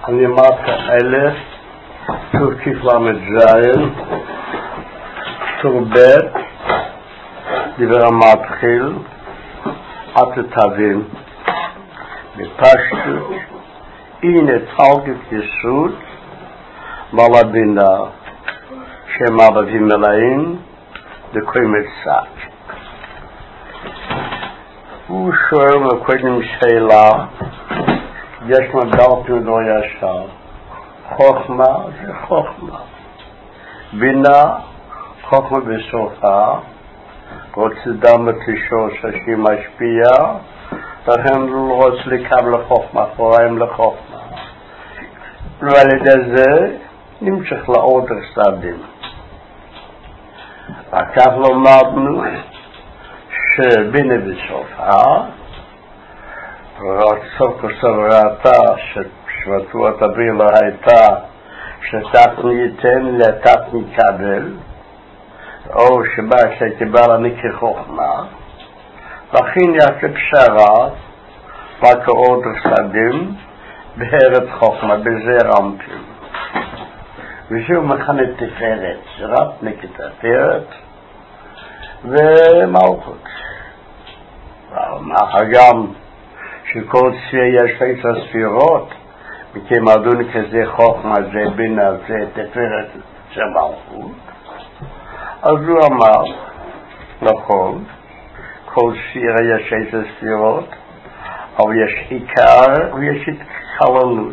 הלימת האלף, טור כ"ל"ז, טור ב', דבר המתחיל, עד תבין, בפשטות, הנה תלגת יסוד, ועל הבינה, שהם אבבים מלאים, דקוימת סק. הוא שואל מקודם שאלה, יש מדלת מדור ישר, חוכמה זה חוכמה, בינה חוכמה בסופה, רוצה דם ותשור שהיא משפיעה, לכן לא רוצה לקבל לחוכמה, קוראים לחוכמה. ועל ידי זה נמשך לעוד הצדדים. וכך למדנו שבינה בסופה, סוף כסוף ראתה ששבתות הבריאה הייתה שתת ניתן לתת נקבל, או שבא שקיבל אני כחוכמה, לכן יעשה פשרה וכעוד צדדים בארץ חוכמה בזעיר אנפין. ושהוא מכנה תפארת, שרת נקראת תפארת ומלכות. מאחר גם שכל צייה יש 10 ספירות, מכמדון כזה חוכמה, זה בינה, זה תפארת, זה מלכות. אז הוא אמר, נכון, כל צייה יש 10 ספירות, אבל יש עיקר ויש התחללות.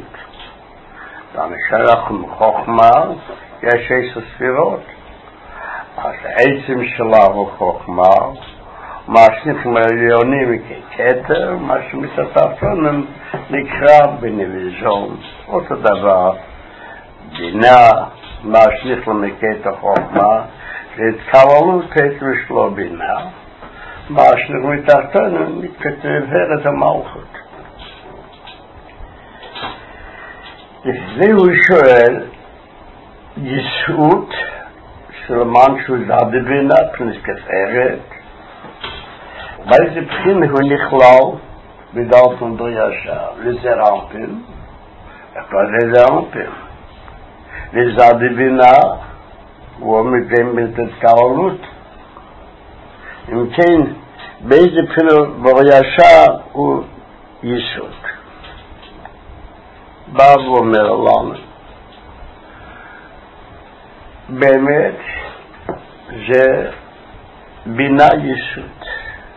ואנחנו חוכמה, יש 10 ספירות. אז העצם שלה הוא חוכמה, מה שאנחנו עליונים ככתר, מה שמתחתונים נקרא בנביזון. אותו דבר, בינה, מה שאנחנו מכתר חוכמה, זה התקללות כתר שלו בינה, מה שאנחנו מתחתונים מכתר את המלכות. לפני הוא שואל, יסעות שלמן שהוא זד בינה, פנס כתרת, באיזה בחינה הוא נכלל בדלת מדור ישר, לזעיר אנפין, איפה זה זעיר אנפין? לזד בינה, הוא אומר בתקללות. אם כן, באיזה בחינה מדור ישר הוא יסעות. בא ואומר לנו, באמת זה בינה יסוד.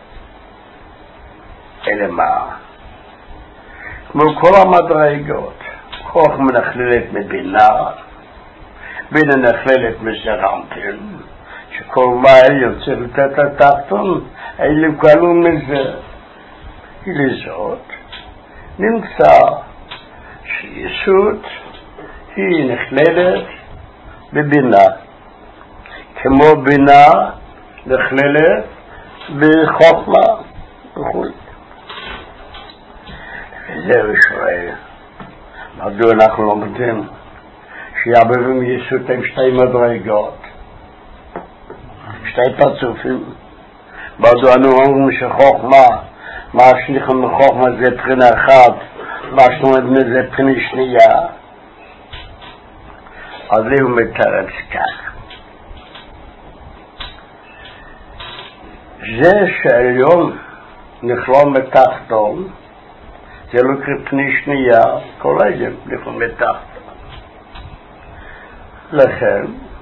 אלא מה? כמו כל המדרגות, חוכמה נכללת מבינה, בינה נכללת מזעיר אנפין, שכל מעל יוצא לתת התחתון, אלה כלו מזה. לזאת נמצא שיסוד היא נכללת בבינה, כמו בינה נכללת בחוכמה וכו'. וזה הוא שואל, מדוע אנחנו לומדים שיאבבים יסוד הם 2 מדרגות, 2 פרצופים? מדוע אנו אומרים שחוכמה, מה שאנחנו מחוכמה זה בחינה אחת, מה שאומרים זה בחינה שנייה? אז הוא מתרץ כך. זה שהעליון נכלול מתחתון, זה לא כפני שנייה, כל העליון נכלול מתחתון. לכן,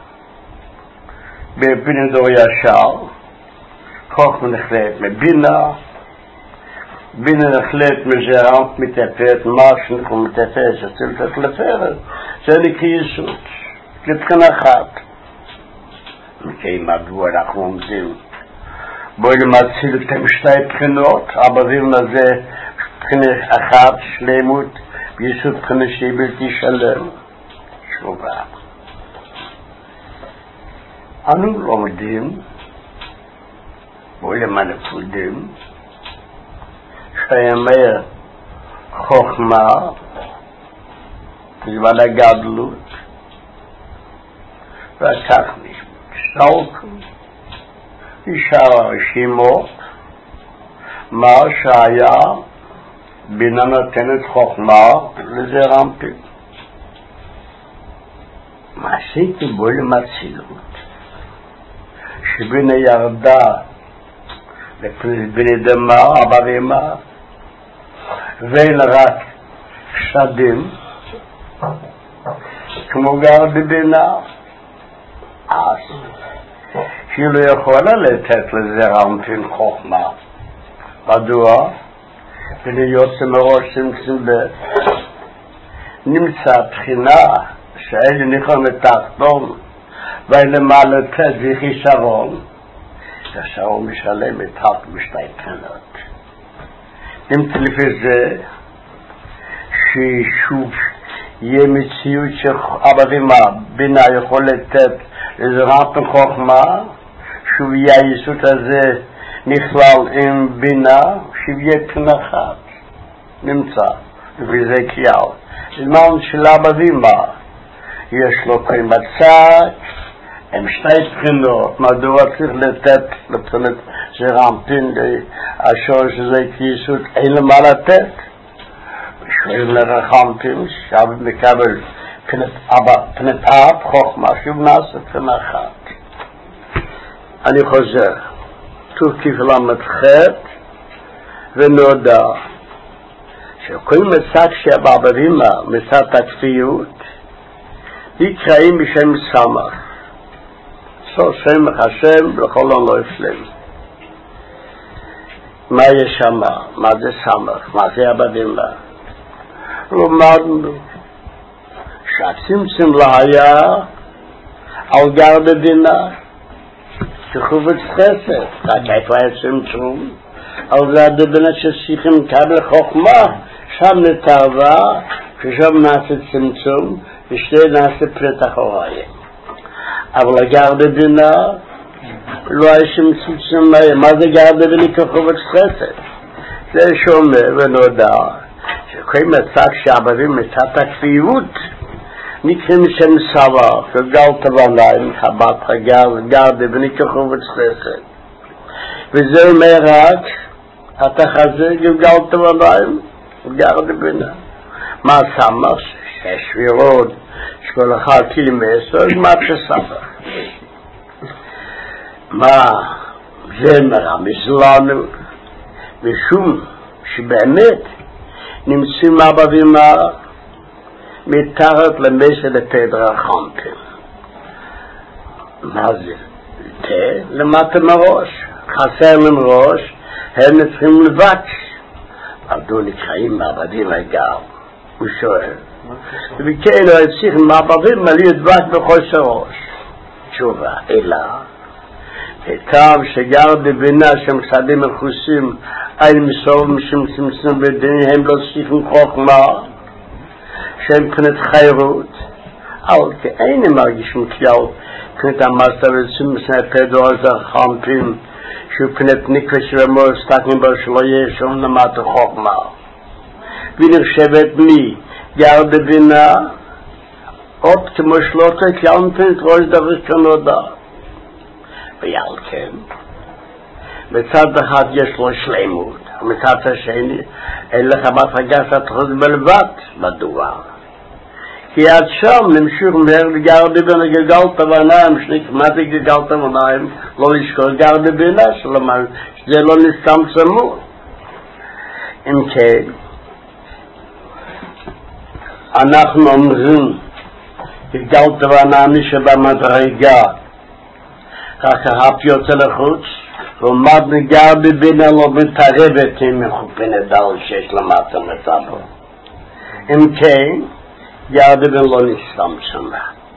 בבינה דור ישר, חוכמה נכללת מבינה, בינה נכללת מזעיר אנפין מתפארת, מה שאנחנו מתפארת, זה לתפארת, זה נקרא יסוד, לבחינה אחת. מכן מדוע אנחנו עומדים? בואי נמציא לכם 2 בחינות, אבל זה בחינה אחת, שלמות, יסוד בחינה שהיא בלתי שלם. תשובה. אנו לומדים, בואי למנפודים, שיאמר חוכמה, זמן הגדלות, וכך נשאלכם, נשאר הרשימות, מה שהיה בינה נותנת חוכמה לזעיר אנפין. מעשיתי בו למצילות שבינה ירדה בני דמה, אבא ואמא ואין רק שדים כמו גר בבינה אז היא לא יכולה לתת לזה רמפין חוכמה מדוע? ולהיות מראש צמצום נמצא בחינה שאלה נכון לתחתון ולמעלה לתת וחיסרון כאשר הוא משלם את רק בשתי בחינות נמצא לפי זה ששוב יהיה מציאות שאבא ואמא בינה יכול לתת איזה רמפין חוכמה שוב יהיה היסוד הזה נכלל עם בינה שיהיה בחינה אחת נמצא וזה קייל זמן של אבא ואמא יש לו כאן בצד הם שתי בחינות מדוע צריך לתת לבחינת שרמפין השור שזה כיסות אין למה לתת ושואלים לרחמפין שאבא מקבל בחינת אב חוכמה שוב נעשה בחינה אחת אני חוזר תוקיף למתחת ונודע שכל מצד שאבא ואמא מצד הכפיות נקראים בשם סמך סמך השם לכל לא יפלם מה יש שם? מה זה סמך? מה זה אבא ואמא? למדנו שהצמצום לא היה על גר בבינה שחובץ חסד רק איפה היה צמצום על זה בבינה שצריכים לקבל חוכמה שם נתערבה ששם נעשה צמצום ושתי נעשה פרט אחוריים אבל הגר בבינה לא היה שם צמצום מה זה גר בבינה כחובץ חסד זה שאומר ונודע שכל מצב שעבדים מצד הכפיות נקראים שם סבא כגלת בניים חבת גר בבינה כחובץ חסד וזה אומר רק אתה חזה גלת בניים גר בבינה מה סמך ששבירות שכל אחד קילמסר מה שסמך מה זה מרמז לנו משום שבאמת נמצאים אבא ואמא מתחת למסע לתדר החמפים מה זה? למטה מראש חסר להם ראש הם צריכים לבקש עבדו נקראים מעבדים הגר הוא שואל וכן לא צריכים מעבדים מלא דבק בחוסר ראש תשובה אלא טעם שגר בבינה שמסדים מחוסים אין מסור משום צמצום בדינים הם לא צריכים חוכמה שהם פנת חיירות אבל כאין הם מרגישים כלל פנת המסתר וצמצום פדו הזה חמפים שהוא פנת נקווה שלמור סתקנים בו שלא יהיה שום למטה חוכמה ונחשבת מי גר בבינה עוד כמו שלוטה כלל מפנת ראש דבר כנודע ויעל כן מצד אחד יש לו שלמות מצד השני אין לך מפגש התחוז בלבד מדוע כי עד שם נמשיך מהר לגר בבינה גגלת בניים שנקמתי גגלת בניים לא לשכור גר בבינה שלומר שזה לא נסתמצמו אם כן אנחנו אומרים גגלת בניים שבמדרגה כך האף יוצא לחוץ ועומד נגר בבינה לא מתערבת עם מחופנת דל שיש למטה מטבו אם כן גר בבינה לא נסתמצם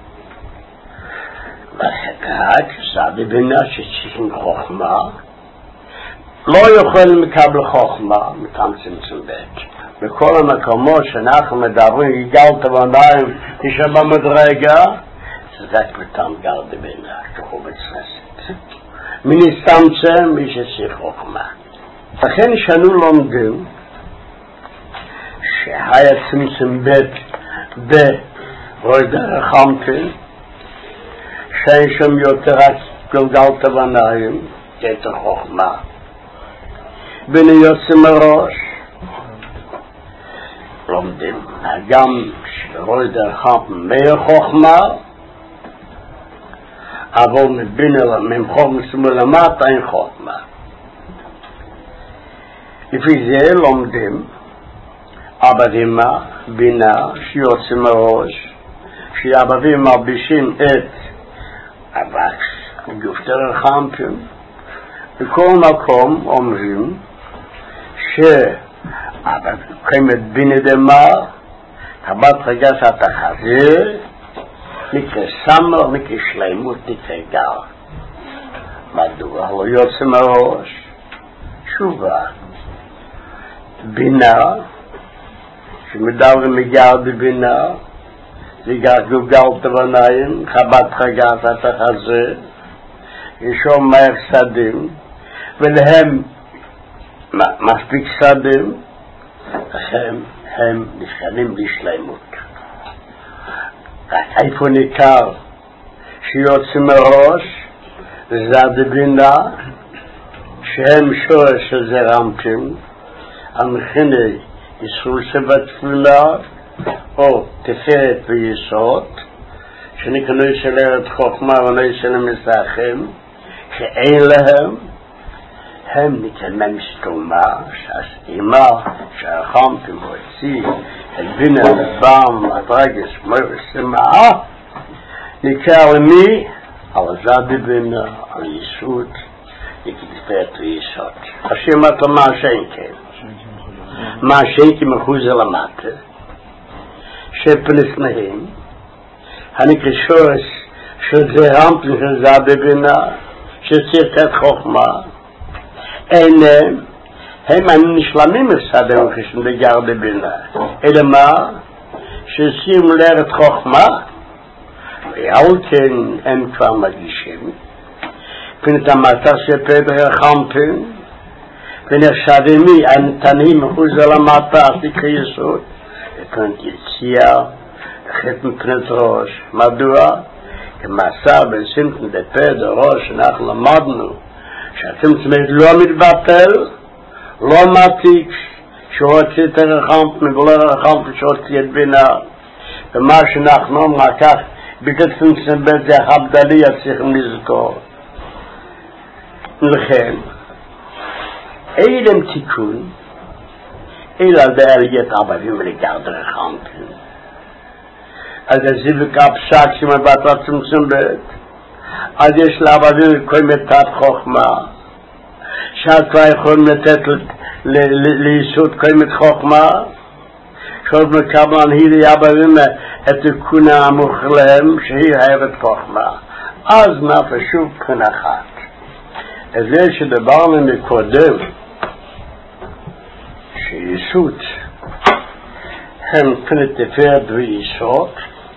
רק זה בבינה שצריכים חוכמה לא יכולים לקבל חוכמה מתמצמצם בית בכל המקומות שאנחנו מדברים גגלת בניים שבמדרגה זה פתאום גר בבינה כחובץ חסד מנסתמצם מי שצריך חוכמה לכן שאנו לומדים שהיה צמצום בית בראש דרך חמפין שאין שם יותר רק גלגלת בניים יותר חוכמה בני יוצא מראש לומדים גם שבראש דרך חמפין מאה חוכמה אבל מבינה ממחום שמלמטה אין חוכמה. לפי זה לומדים עבדים בינה שיוצאים מראש, שעבדים מלבישים את גופתר החמפים. בכל מקום אומרים שקיימת בינה דמה, הבת רגש התחזה, נקרא סמר, נקרא שלמות, נקרא גר. מדוע? לא יוצא מראש. תשובה. בינה, שמדברים מגר בבינה, זה גלגל תבניים, חבת רגש התחזה, ישום מהר שדים, ולהם מספיק שדים, הם נשכנים לשלמות. רק איפה ניכר שיוצאים מראש, זה הדבינה, שהם שורש הזה רמפים, המכיני ישרו שבתפילה, או תפארת ויסוד, שנקנו ישלרת חוכמה ולא ישלם מסכים, שאין להם, הם נתנם סתומה, שהסתימה שהחמפים הוציא, הבינה לבם, הדרגס, מוירס, שמעה, נקרא למי? על הזד בינה, על יסוד, נקדפת ויסוד. השם אמרת לו מה השנקל? מה השנקל מחוז למטה, שפנס להם, הנקרא שורש, שזה רמפים של זד בינה, שצריכת חוכמה, אינם, הם נשלמים מסדם כשהם לגר בבינה. אלא מה? ששימו לארץ חוכמה, ועל כן הם כבר מגישים, פנת המטה שפדר החמפים, ונחשבים הנתנים מחוץ על המטה, תקרא יסוד, ופנת יציאה, לחט מפנת ראש. מדוע? כמעשה בסימפן דפדר ראש, אנחנו למדנו, שאתם צמד לא מתבטל, לא מתיק, שהוציא את הרחמפים ולא הרחמפים שהוציא את בינה. ומה שאנחנו אומרים כך, בגלל צמד זה הבדלי צריכים לזכור. לכן, אילם תיקון, אלא בעליית עבדים לגרד הרחמפים. אז הזיווק הפסק שמבטל צמצמת, אז יש לעבדים כל מתת חוכמה, שאת כבר יכולים לתת ליסוד כל מת חוכמה, שעוד מקבלן היא לעבדים את תיקונה המוך להם, שהיא אוהבת חוכמה. אז נפשוב כאן אחת. אז זה שדברנו מקודם, שיסוד הם פנת תפארת ויסוד,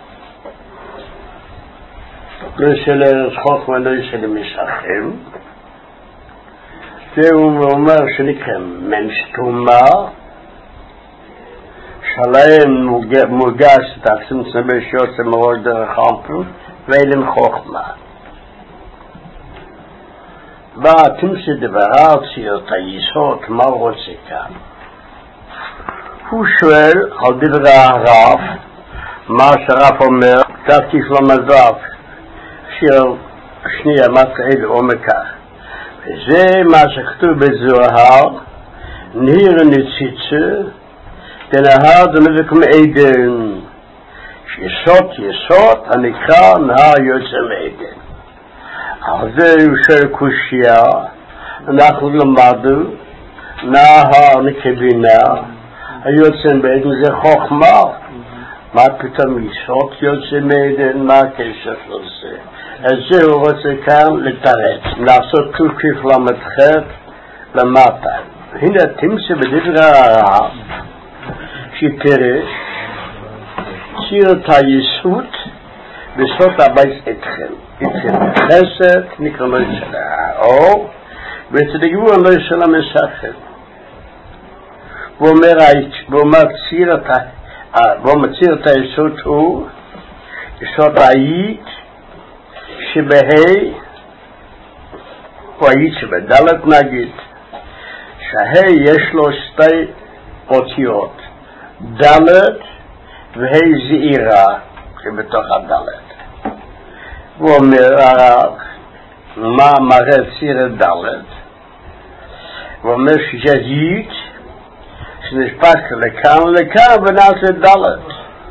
לא של ארץ חוכמה, לא של משחם. והוא אומר שנקרא ממשתומה, שלהם מוגש את הצמצום שיוצא מראש דרך חמפים, ואילם חוכמה. ואתם שדברה צייות היסוד, מה הוא רוצה כאן? הוא שואל על דברי הרב, מה שהרב אומר, תקיף למדב, שיר שנייה מתחיל עומקה. וזה מה שכתוב בזוהר, נהיר נציצה, דנהר דמזק מעדן, יסוד הנקרא נהר יוצא מעדן. על זה הוא שואל קושיה, אנחנו למדנו, נהר נקבינה, היוצא מעדן זה חוכמה. מה פתאום יסוד יוצא מעדן, מה הקשר של זה? אז זה הוא רוצה כאן לתרץ, לעשות תוקיף למתחת למטה. הנה תמצא בדברי הרב, שפרש, צירת היסוד, בסוד הבית אתכם. אתכם חסד, נקרא לא של האור, ותדגבו על לא של המסכם. ואומר צירת היסוד הוא, יסוד היית, שבהי, או היית שבדלת נגיד, שהי יש לו שתי אותיות, דלת והי זעירה שבתוך הדלת. הוא אומר מה מראה סיר דלת, הוא אומר שג'זית שנשפק לכאן לכאן ונעשה דלת.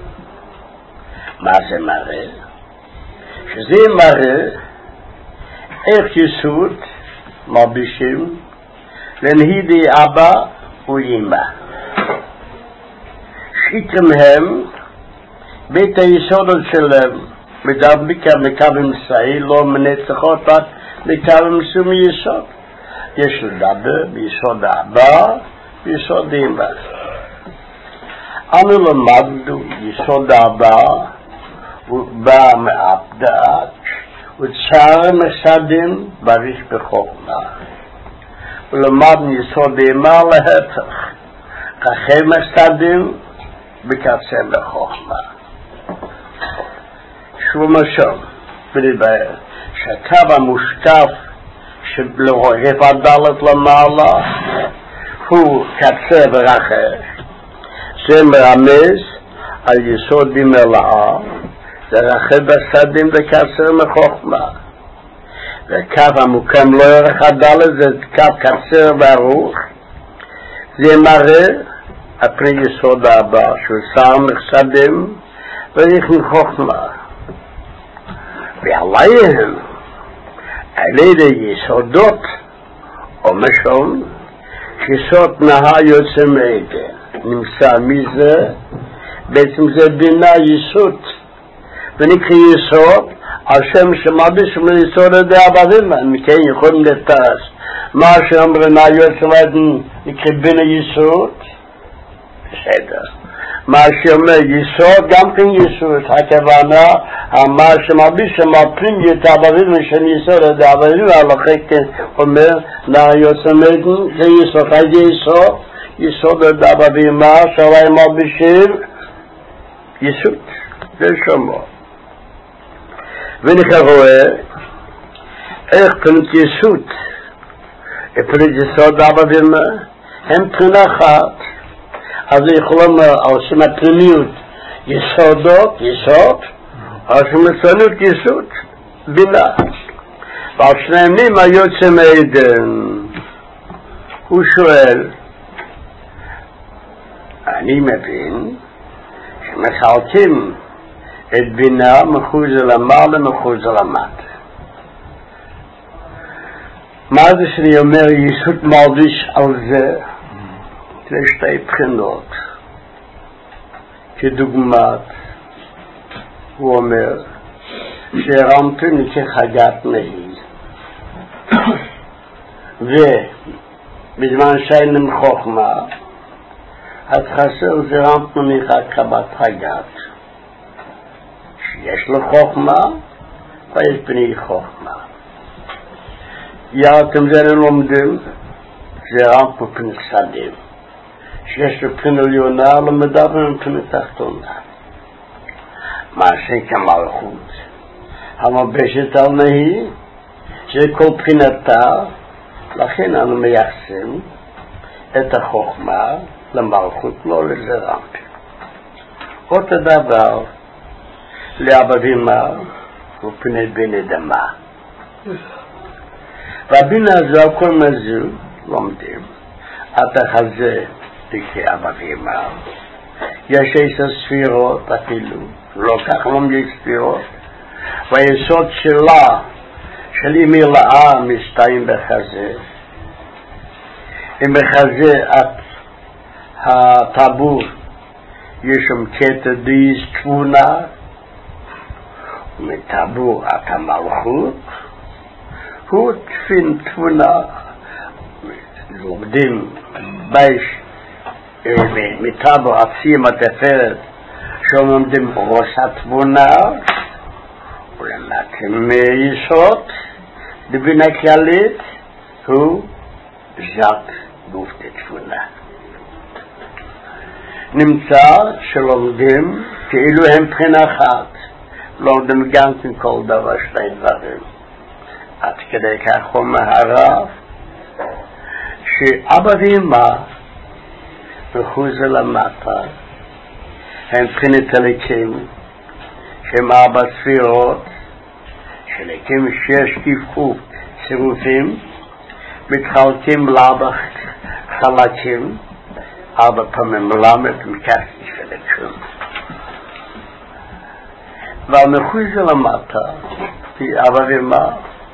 מה זה מראה? שזה מראה איך יסוד מרבישים לנהידי אבא ואמא. שיתם הם בית היסודות שלהם מדבקה מקווים ישראל לא מנצחות רק מקווים סומי יסוד. יש לדבר ביסוד אבא ביסוד אמא. אנו למדנו יסוד אבא ובא מאבדת וצער מסדים בריש בחוכמה. ולמדנו יסוד אמא להפך כחי מסדים בקצה בחוכמה. שוב משום ולבאר שהקו המושקף שלרוחב הדלת למעלה הוא קצה ורחב. זה מרמז על יסוד במלאה, זה רחב בסדים וקצר מחוכמה. והקו המוקם לא ירך הדלת זה קו קצר וארוך. זה מראה על פני יסוד הבא שהוא שר מחסדים וריח מחוכמה. ועליהם על ידי יסודות או משום שיסוד נהה יוצא מעגל. נמצא מזה, בעצם זה בינה יסוד ונקרא יסוד על שם שמרביש מליסוד עדי אבא מכן יכולים לתרס מה שאומרנה יוצא מעגל נקרא בינה יסוד בסדר. מה שאומר יסוד גם כן יסוד הכוונה מה שמרביש שמרפים את אבא שם יסוד עדי אבא הלכה כן אומר נהה יוצא מעגל זה יסוד עדי יסוד יסוד אבא ואמא שעליי מרבישים יסוד זה שמו. ואני רואה איך פנת יסוד פנת יסוד אבא ואמא הם פנה אחת. אז יכולים על שם הפנימיות יסודות יסוד על שם הצנות יסוד בינה ועל שניהם מה יוצא מעדן. הוא שואל אני מבין שמחלקים את בינה מחוץ למעלה מחוץ למטה. מה זה שאני אומר יסוד מרביש על זה? זה שתי בחינות. כדוגמת הוא אומר שהרמתם כחגת נהי ובזמן שאין חוכמה אז חסר זה רמתם כבת חגת שיש לו חוכמה ויש בני חוכמה. ירתם זה ללומדים זה רמתם פני סדים שיש לו פני עליונה למדבר פני תחתונה. מה שכמלכות המלבשת על נהי זה כל פינתה. לכן אנו מייחסים את החוכמה למלכות לא לזרמפי. אותו דבר לאבא ואמא ופני בן אדמה. והבינה הזו על כל מזו לומדים עד החזה כאבא ואמא. יש 10 ספירות אפילו לא כך לומדים ספירות והיסוד שלה של אמי לאה מסתיים בחזה. אם בחזה את הטבור יש שם קטע דייס תבונה ומטבור את המלכות הוא תפין תבונה לומדים בייש מטבור עצים התפארת שלומדים ראש התבונה ולמתם יסוד דבינה כללית הוא זק גופת תבונה. נמצא שלומדים כאילו הם בחינה אחת לומדים גם כן כל דבר שני דברים. עד כדי כך אומר הרב שאבא ואמא מחוץ למטה הם בחינת הליקים שהם 4 ספירות חלקים שיש קיפחו צירופים, מתחלקים לארבע חלקים, 4 פעמים מלמד מקחתי חלקים. והמחוי זה למטה, כי אבא ומה,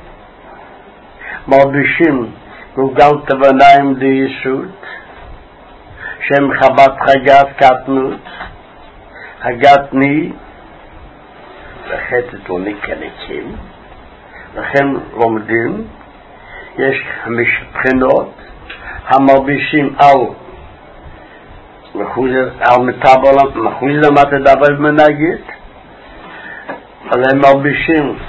מרבישים גולגל תבניים דייסות, שם חבת חגת קטנות, הגתני, וחטאת ונקלקים, לכן לומדים, יש 5 בחינות, המרבישים על מטאבולת, מחוז למטה דבר ומנגית, אבל הם מרבישים,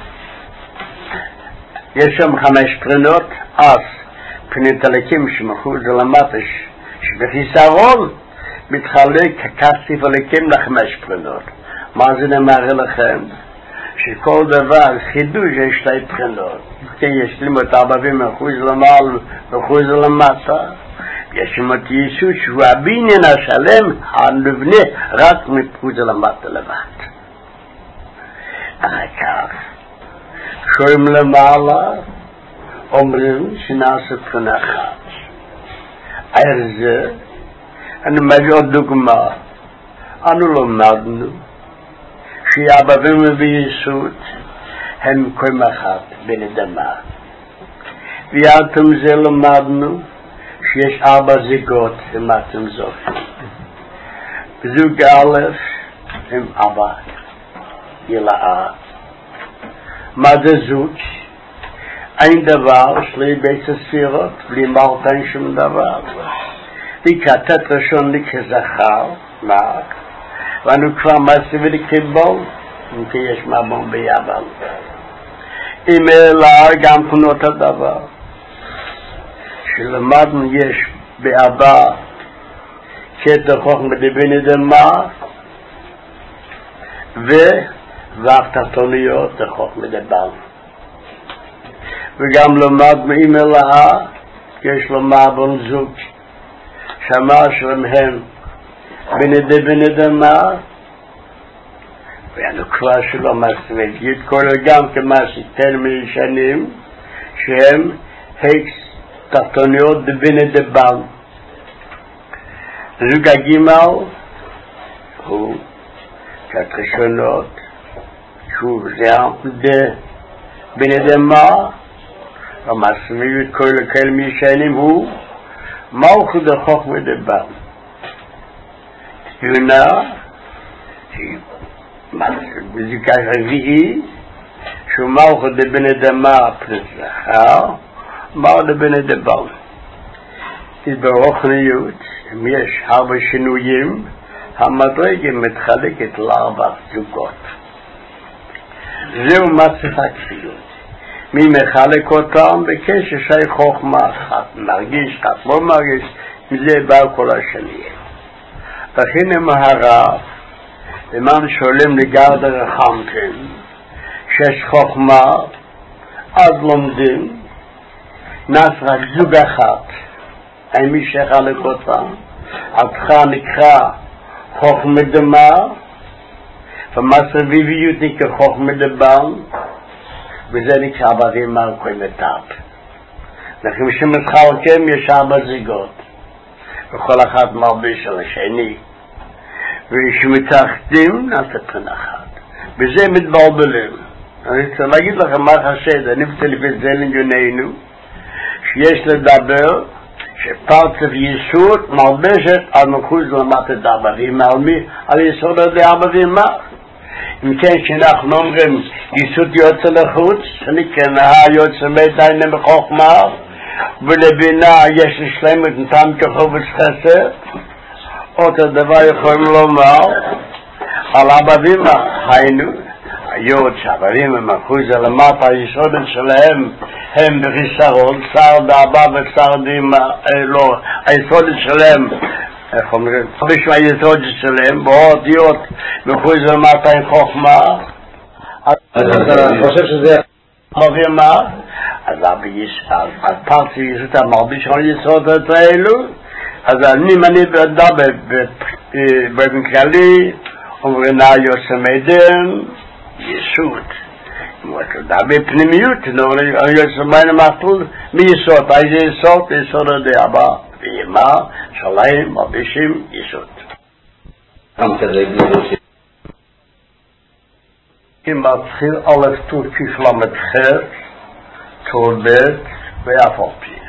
יש שם 5 בחינות, אז פנית הלקים שמחוז למטה, שבחיסרון מתחלק ככסיף הלקים ל5 בחינות. מה זה נאמר לכם? שכל דבר חידוש יש 2 בחינות. כי יש לימוד 40% למעלה ו1% למטה. יש לימוד יסוד שהוא הבניין השלם הנבנה רק מפוז למטה לבד. אחר כך שוים למעלה אומרים שנעשה בחינה אחת. על זה אני מביא עוד דוגמה. אנו למדנו שהאבבים ויסוד הם קוים אחת בין אדמה. ויעתם זה למדנו שיש 4 זוגות למדתם זאת. בזוג א' הם אבא ילאה. מה זה זוג? אין דבר שלי בית הספירות בלי מלתן שום דבר. לקטט ראשון לכזכר, מק, ואנו כבר מסביב לכבול, כי יש מבון ביבל. אם אלא גם כנות הדבר. שלמדנו יש באבא קטע חוכמה דבין אדמה, והתחתוניות חוכמה דבן. וגם למדנו אם אלא יש לו מבון זוג. שמה שלהם בן אדמה, ואנו כבר שלא מסביב, יתקול גם כמה שתל מישנים, שהם הקס תחתוניות בן אדבן. זוג הגימל הוא כתחשונות, שהוא זה בן אדמה, ומסביב יתקול מישנים הוא מלכות החוכמה דבן. תבינה, בזיקה רביעי, שהוא מלכות דבן אדמה פלוס זכר, מלכות דבן אדבן. ברוחניות, אם יש הרבה שינויים, המדרגה מתחלקת ל4 זוגות. זהו מצב הכפילות. מי מחלק אותם בקשר שי חוכמה אחת, מרגיש, אחת לא מרגיש, מזה בא כל השני. לכן המהר"ל, למען שואלים לגרד הרחמתם, שיש חוכמה, אז לומדים, נעש רק זוג אחת, אין מי שחלק אותם, עדך נקרא חוכמה דמה, ומסביביות נקרא חוכמה דבן, וזה נקרא אבבים על כל מטאפ. לכן שמתחלקים יש 4 זוגות, וכל אחד מרביש על השני, ושמתאחדים נעשה בחינה אחת. בזה מתבלבלים. אני רוצה להגיד לכם מה חשד, אני רוצה לפזל ענייננו, שיש לדבר שפרצף יסוד מלבשת על מחוז למטה דאבבים, על מי? על יסוד הדאבבים מה? אם כן שאנחנו אומרים יסוד יוצא לחוץ, אני כן יוצא מידיים בחוכמה, ולבינה יש לשלמת נתם כחובץ חסד, אותו דבר יכולים לומר על אבבים היינו, היות שהאבבים הם אחוז למטה, היסודת שלהם הם בחיסרון, שר דאבא ושר דימה, לא, היסודת שלהם איך אומרים, חמיש מהיסוד שלהם, באותיות מחוז למטה עם חוכמה. אני חושב שזה מבין מה? אז פרצי יסוד המרביש על יסודות האלו, אז אני בדבר באופן כללי, אומרים יוסם עדן, יסוד. בפנימיות, אני מחתול מיסוד, איזה יסוד? יסוד הדאבא, ואימה, שלהם, מרבישים, יסוד. אם מתחיל א' טור כפלמת ח' טור ב' ואף על פי.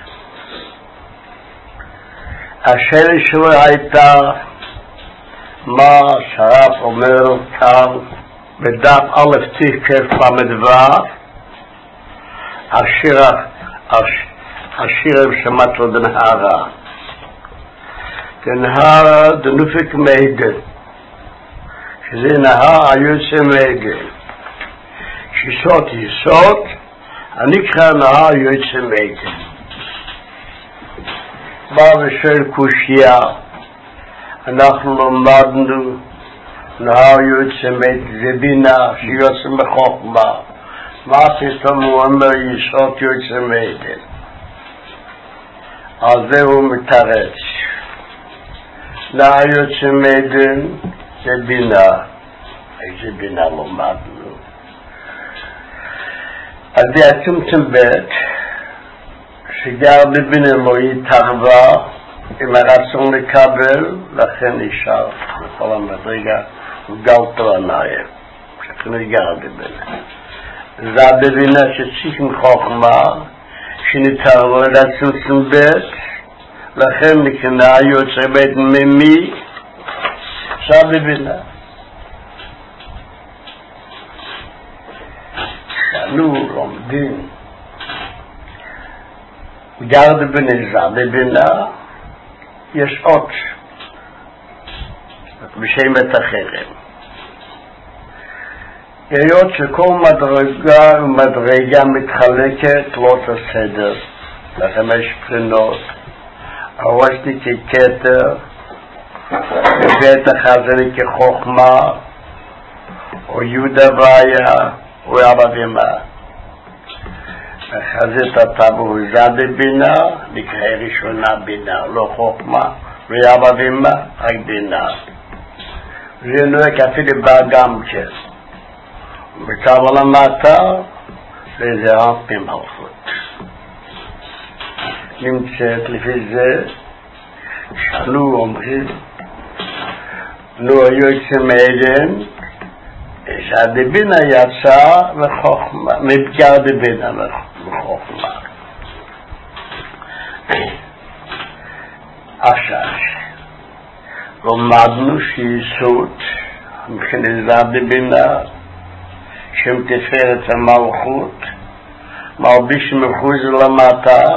השאלה שלו הייתה מה שהרב אומר כאן בדף א' טור כפלמת ו' השירים שמעת לו דנהרה. דנהרה דנופק מיידן שזה נהר היוצא מעגל. יסוד, הנקרא נהר יוצא מעגל. בא ושואל קושיה, אנחנו למדנו נהר יוצא מעגל, זה בינה שיוצא מחוכמה. מה פתאום הוא אומר יסוד יוצא מעגל? על זה הוא מתרץ. נהר יוצא מעגל זה בינה. איזה בינה למדנו? אז זה הצמצם ב' שגר בבינה לא יתערבה עם הרצון לקבל, לכן נשאר בכל המדרגה גלתו הנאי שכן נגר בבינה. זה בבינה שצריכים חוכמה שנתערבה לצמצם ב' לכן נקנה יוצא בית ממי זה בבינה. אנו לומדים גר בבינה בבינה יש עוד בשמת אחרים. היות שכל מדרגה ומדרגה מתחלקת לא תסדר לחמש בחינות הראשתי ככתר בפתח הזה כחוכמה או יהודה ויה או אבא ואמא. החזית הטבו זה בבינה נקרא ראשונה בינה לא חוכמה ואבא ואמא רק בינה. זה נוהג אפילו באדם כן בקבל המטה וזה רק במלכות נמצאת לפי זה שאנו אומרים נו יוצא מעדן שהדבינה יצא וחוכמה מתגר דבינה וחוכמה. עכשיו למדנו שיסוד מבחינת דבינה שם תפארת המלכות מלביש מחוץ למטה.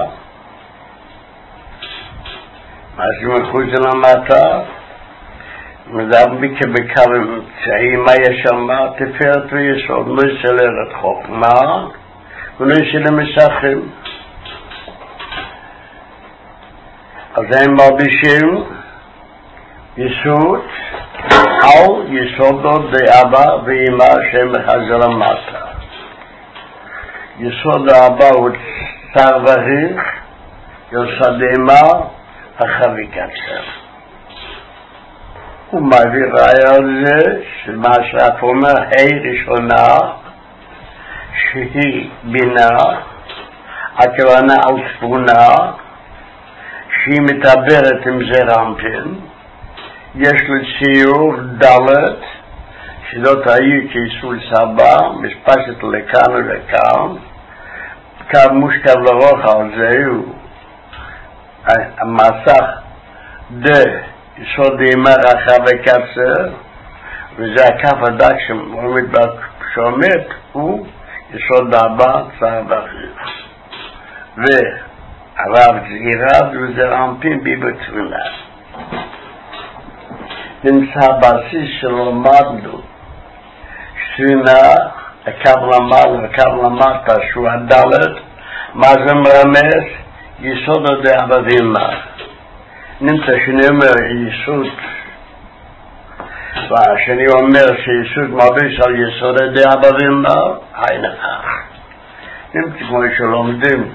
מה שמחוץ למטה מדברים כבקר אמצעי מה יש שם תפארת ויסוד לא יסללת חוכמה ולא יסלם מסכים. אז הם מרבישים יסוד על יסודות דאבא ואמא שהם מחזר למטה. יסוד האבא הוא צר וריך יסוד אמא החביקצר. הוא מביא ראיה על זה שמה שאף אומר היא ראשונה שהיא בינה הכוונה על תבונה שהיא מתעברת עם זה רמפין יש לו ציור דלת שזאת היו כיסול סבא משפשת לכאן ולכאן קו מושקב לרוח על זה הוא המסך יסוד אימה רחב וקצר וזה הכף הדק שעומד הוא יסוד הבא צער ואחר והרב זהירה וזה רמפין ביבצרונה נמצא בסיס שלמדנו שנה הקו למעלה הקו למטה שהוא הדלת מה זה מרמז יסוד הדאבא ואמא נמצא שאני אומר יסוד שאני אומר שיסוד מרביש על יסוד הדאבא ואמא היי נכח נמצא כמו שלומדים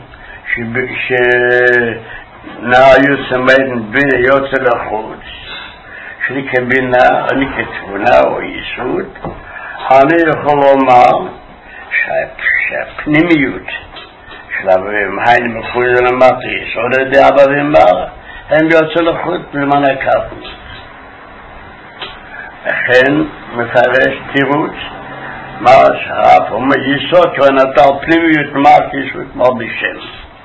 שנער יוצא מעדן בינה יוצא לחוץ שאני כבינה אני כתבונה או יסוד אני יכול לומר שהפנימיות של אבבים, היינו מפריז למטי, סוד ידי אבבים בה, הם יוצא לחוץ למען הקפות. לכן מפרש תירוץ, מה שהרב אומר יסוד, כי הוא נטל פנימיות למטי, שהוא מרבישם.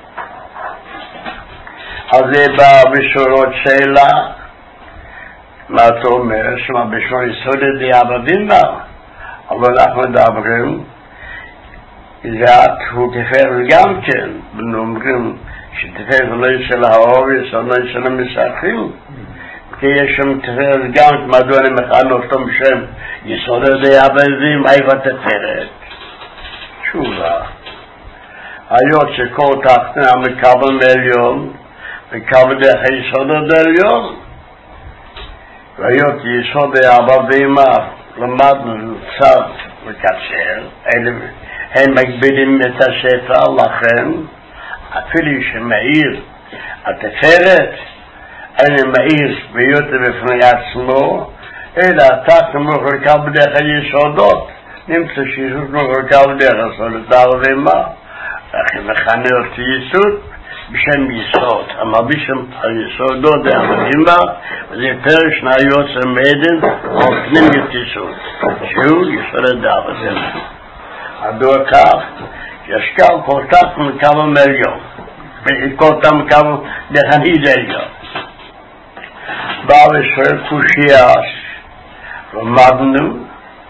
אז זה בא בשורות שאלה, מה אתה אומר? שמה בשור יסוד ידי אבבים בה, אבל אנחנו מדברים, זאת הוא תפארת גם כן, ואומרים שתפארת לא של האורס, או לא של המסכים, כי יש שם תפארת גם, מדוע אני מכן אותו בשם יסוד ידי אבבים, איפה תפארת? תשובה. היות שכל תחתנה מקבל מעליון, מקבל דרך היסוד העליון, והיות יסוד האבבים למדנו קצת מקצר, הם מגבילים את הספר, לכן אפילו שמאיר התפארת, אין מאיר ביותר בפני עצמו, אלא תחת מחלקה בדרך היסודות, נמצא שיסוד מחלקה בדרך הסודות האבבים, לכן מכנה אותי יסוד, בשם יסוד, אמר בשם היסודות האבבים, וזה פרש נעיות עדן, או פנימיות יסוד, שהוא יסוד האבבים. הדור כך, יש כאן כל כך מקבל מיליון, וכל כך מקבל דחנית עליון. בא ושואל קושיאס, למדנו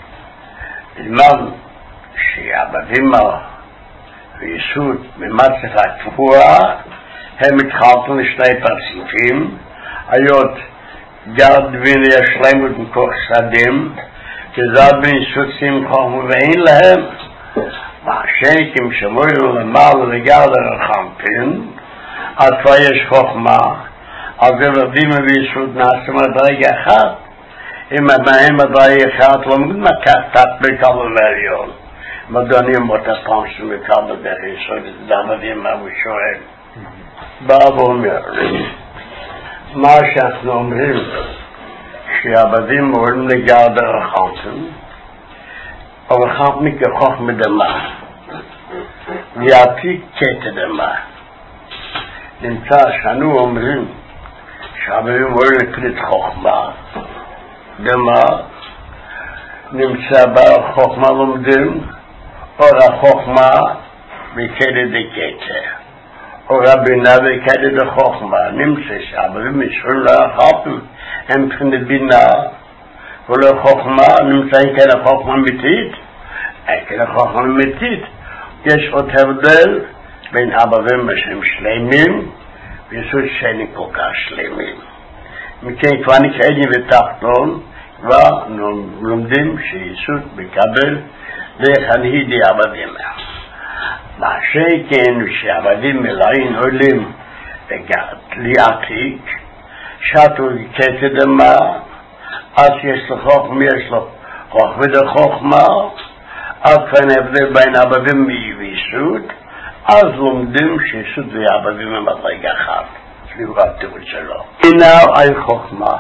שהאבבים ויסוד ממצב התבואה, הם התחלפו לשני פרצופים, היות גרד בין יש להם את מכוח שדים, כזד בין יסוד שמחו ואין להם, מהשניקים שמוירו למעלה לגרד הרחמפין, אז כבר יש חוכמה, אז אבבים ויסוד נעשו מדרגה אחת, אם הם מדרגה אחת לא מתמקטת בקבל ועליון. מדענים אותה פעם שמקבל דרך יסוד את אבבים הוא שואל. בא ואומר, מה שאנחנו אומרים, שהאבבים עולים לגרד הרחמפין, הרחמפין כחוכמה דמה, ויעתיק קטע דמה. נמצא שאנו אומרים שהאבבים עולים לפלט חוכמה דמה, נמצא בה חוכמה לומדים, אור החוכמה מקדד הקטע, אור הבינה וקדד החוכמה. נמצא שהאבבים ישאול להרחפים, הם מבחינת בינה ולא חוכמה, נמצאים כאן החוכמה אמיתית, כאן החוכמה אמיתית. יש עוד הבדל בין אבבים שהם שלמים ויסוד שאין כל כך שלמים. מכן כבר נקראים ותחתון, כבר לומדים שיסוד מקבל דרך הנהידי אבבים. מה שכן שהאבבים מלאים עולים להעתיק, שתו קטע דמה, אז יש לו חוכמה, יש לו חוכמה דחוכמה, אז כאן הבדל בין אבבים ויסוד, אז לומדים שיסוד ואבבים הם מדרגה אחת. סביב התירוץ שלו. הנה על חוכמה.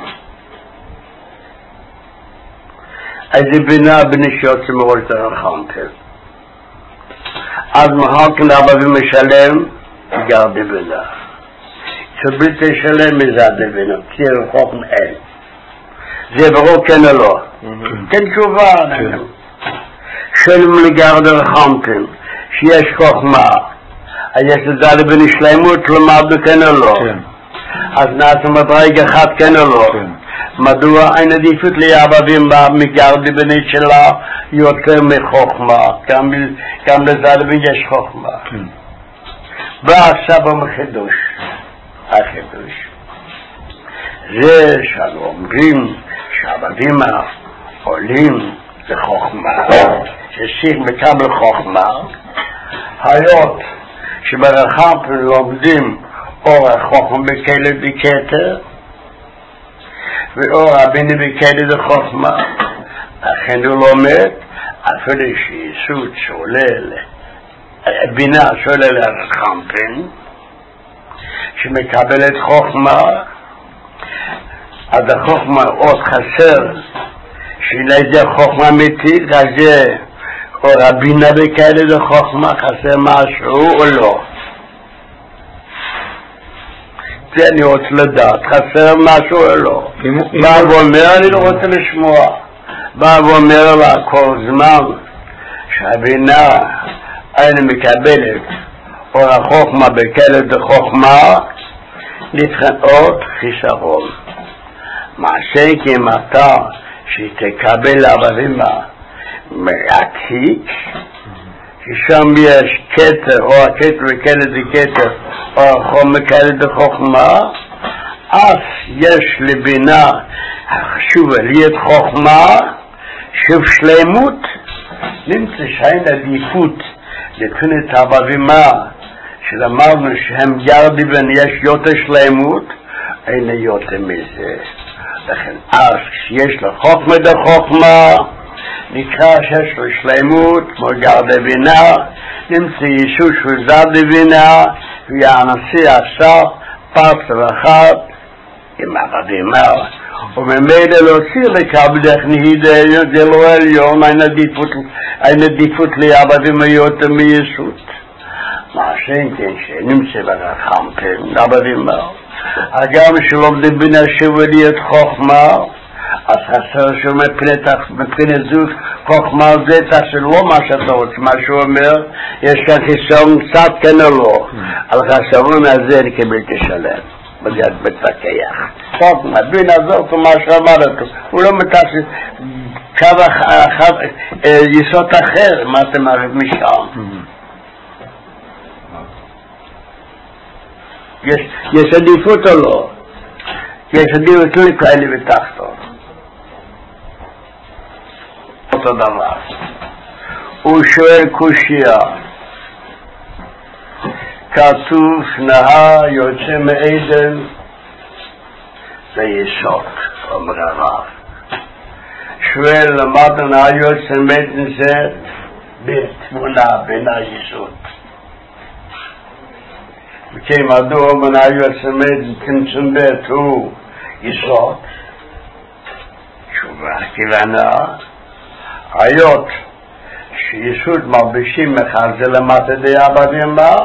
איזה בינה בנשיות שמורות הרחמפין. אז מחלקן אבבים משלם, גר בבינה. שבלתי שלם מזד בבינה, כי חוכמה אין. זה ברור כן או לא? כן תשובה. שלם לגרד הרחמפין, שיש חוכמה. אז יש לזה לבין שלמות למדנו כן או לא? אז נעשה מדרגה אחת כן או לא? מדוע אין עדיפות לאבבים מגרד בנית שלה יותר מחוכמה, גם לזה לבין יש חוכמה. ועכשיו המחידוש, זה שאנו אומרים שהאבבים עולים לחוכמה, ששיח מקבל חוכמה, היות שברחמפין לומדים אור החוכמה בקלד בקטר ואור הבינה בקלד החוכמה, לכן הוא לומד אפילו שיסוד שעולה בינה שעולה לרחמפין שמקבלת חוכמה, אז החוכמה עוד חסר שלזה חוכמה אמיתית, אז זה או רבינה בכאלה לחוכמה, חסר משהו או לא. זה אני רוצה לדעת, חסר משהו או לא. בא ואומר, אני לא רוצה לשמוע. בא ואומר לה כל זמן שהבינה אני מקבלת או החוכמה בכאלה לחוכמה, נתחן עוד חיסרון. מעשה כי אם אתה שתקבל עבדימה מעתיק, ששם יש כתר, או הכתר וכאלה זה כתר, או החוכמה כאלה זה חוכמה, אז יש לבינה חשוב עליית חוכמה, שוב שלמות, נמצא שאין עדיפות לתכונת עבדימה, שלמדנו שהם ירדי ויש יותר שלמות, אין יותר מזה. לכן אז כשיש לו חוכמה דחוכמה, נקרא שיש לו שלמות, כמו גרדה בינה, נמצא ישוש וזד בינה, והנשיא עשה פרץ ואחד עם הרבימה, וממילא להוציא לקבל איך נהידה, זה לא עליון, אין עדיפות לעבדים יותר מישות. מה שאין כן שנמצא ברחמתם, עבדים מה. אגם שלומדים בינה שובלית חוכמה, אז חסר שהוא מבחינת זוג חוכמה זה תעשה לא מה שאתה רוצה, מה שהוא אומר, יש כאן חיסרון קצת כן או לא, על חסרון הזה אני קיבל כשלם, בגלל מתווכח. חוכמה, בינה זאת הוא מה שאמרת, הוא לא מתעשה קו יסוד אחר, מה אתם מערב משם. יש עדיפות או לא? יש עדיפות לא כאלה ותחתון. אותו דבר. הוא שואל קושיה, כתוב נהר יוצא מעדן ויסוד, אומר הרב. שואל למד נהר יוצא מעדן זה בתמונה בין היסוד. וכי מדוע מנהר יוצא מעדן צמצום בית הוא יסוד? תשובה כיוונה היות שיסוד מרבישים אחד זה למטה די עבדים בה,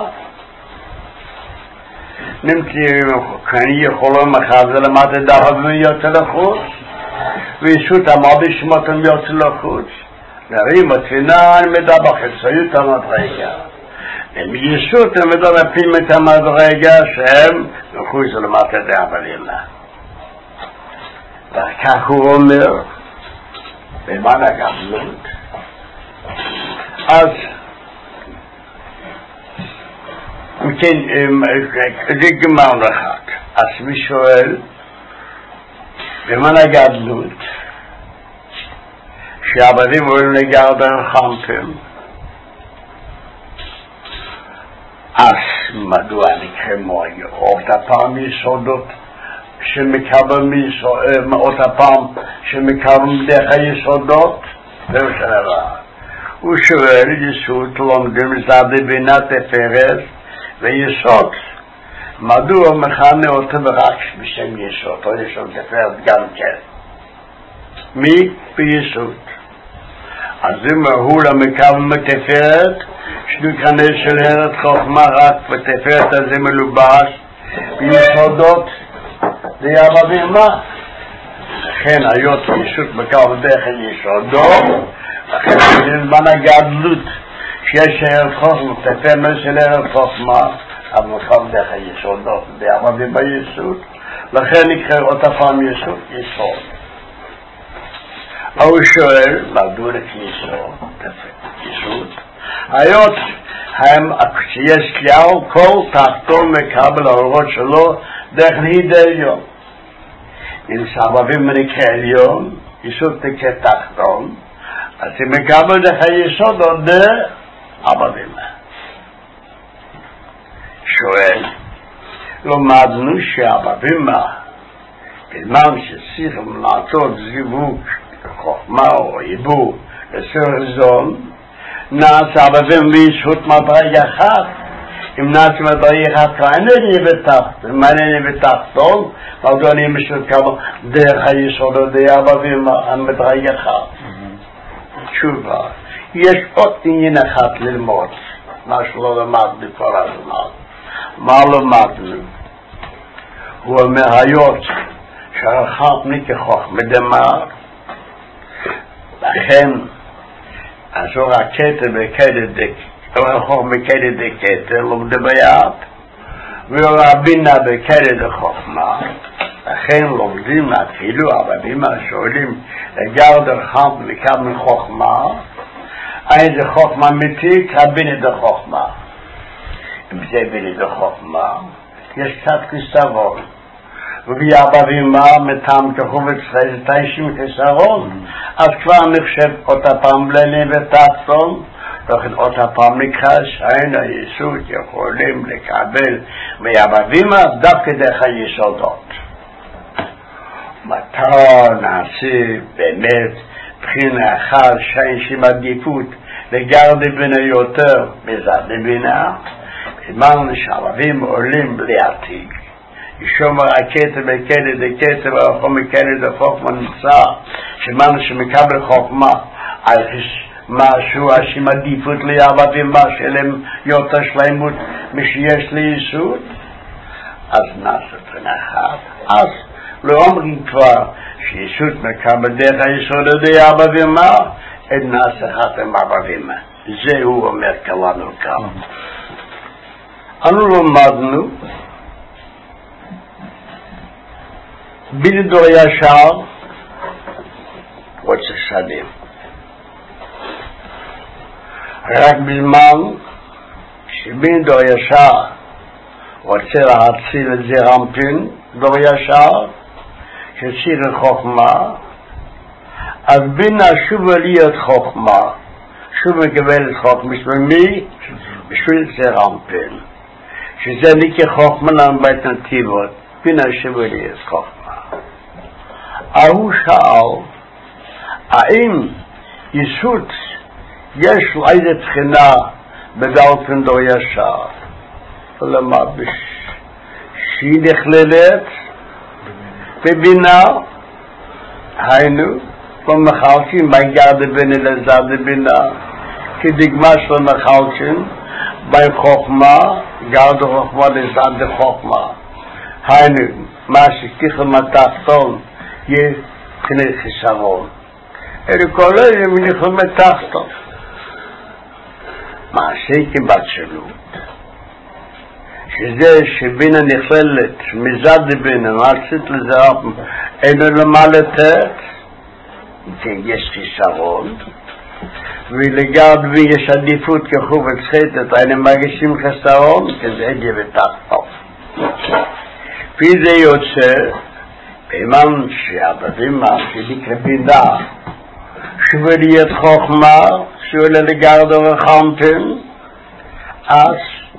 נמצא כאן יכולים אחד זה למטה די עבדים יוצא לחוץ, ויסוד המרבישים אותם יוצא לחוץ. נרים התפינה אני מדע בחצאיות המדרגה. הם יסוד הם מדע מפים את המדרגה שהם מחוץ למטה די עבדים בה. וכך הוא אומר במן הגבלות, אז זה גמר אחד. אז מי שואל במן הגבלות שהעבדים עולים לגר ברחמתם, אז מדוע נקרא מועי עוד הפעם יסודות שמקבל עוד הפעם שמקבל דרך היסודות, זה משנה. הוא שואל יסוד לומדים זדי בינה תפארת ויסוד, מדוע מכנה אותם רק בשם יסוד או יסוד תפארת גם כן? מי ביסוד? אז אם הוא למקבל מתפארת שנכנס של הרת חוכמה רק בתפארת הזה מלובש ביסודות זה עבדים מה? לכן היות ישות מקבל דרך יסודו, לכן בזמן הגדלות שיש הרת חוכמה, תפארת של הרת חוכמה, אבל מקבל דרך יסודו, זה עבדים ביסוד, לכן נקרא אותה פעם יסוד, יסוד. הוא שואל, מדוע יסוד? היות שיש כלל כל תחתון מקבל האורות שלו דרך נהידה עליון. אם סבבים מנקרא עליון, יסוד תקרא תחתון, אז אם מקבל דרך היסוד עוד דרך עבדים. שואל, למדנו שעבדים בזמן שצריכים לעשות זיווג חוכמה או עיבור לסרזון, נעשה עבדים ביסוד מדרגה אחת. אם נעשה מדרגה אחת כאינני בתחתון, אם אינני בתחתון, מדוע אני משוד כמה דרך היסוד או די עבדים המדרגה אחת. תשובה, יש עוד עניין אחד ללמוד, מה שלא למדנו כל הזמן. מה למדנו? הוא אומר היות שהרחמני כחוכמה דמר, לכן אז הוא הקטע חוכמה קטע דקטע לומד ביד, והוא הבינה בקטע דחוכמה, לכן לומדים אפילו עבדים השואלים לגרד הרחמני כמה חוכמה, איזה חוכמה אמיתית, הבינה דחוכמה. אם זה בינה דחוכמה, יש קצת חיסרון. וביאבא מטעם כחובץ חיישים חיסרון, אז כבר נחשב אותה פעם בלני ותחתון, לכן אותה פעם נקרא שאין היסוד יכולים לקבל מיאבא דווקא דרך היסודות. מתי נעשה באמת בחינה אחת שאין שם עדיפות לגרד בינה יותר מזד בינה, בזמן שהערבים עולים לעתיק, ישומר הקטע בקטע דקטע והחוכמה קטע דחוכמה נמצא שמנו שמקבל חוכמה על משהו השם עדיפות לעבדים מה שלהם יותר שלמות משיש ליסוד, אז נעשה תנחת. אז לא אומרים כבר שיסוד מקבל דרך היסוד עדי עבדים מה, את נעשה חתם עבדים מה. זה הוא אומר כלנו כאן. אנו למדנו בלדור ישר רוצה שנים. רק בזמן שבלדור ישר רוצה להציל את זה רמפין, דור ישר, שציר חוכמה, אז בינה שוב להיות חוכמה, שוב מקבל את חוכמה, בשביל מי? בשביל זה רמפין. שזה נקרא חוכמה לבית נתיבות, בינה שוב להיות חוכמה. הוא שאל, האם יסוד יש לו איזה תחינה בדלפן דור ישר? ולמה שהיא נכללת בבינה, היינו, ומחלקים בין גרד בינה לזד בינה, כדגמה של מחלקים בין חוכמה, גרד חוכמה לזד חוכמה. היינו, מה שכיחל מתחתון, יהיה כני חיסרון. אלה כל אלה מניחו מתחתון. מעשה כבצלות. שזה שבינה נכללת מזד בינה, מעשית לזה אינו למה לתת, כן, יש חיסרון, ולגרד בי יש עדיפות כחובץ חטאת, היינו מרגישים חיסרון, כזה הגיע בתחתון. פי זה יוצא, בזמן שהעבדים שנקרא בינה, שווה להיות חוכמה, שווה לגרד ורחמפין, אז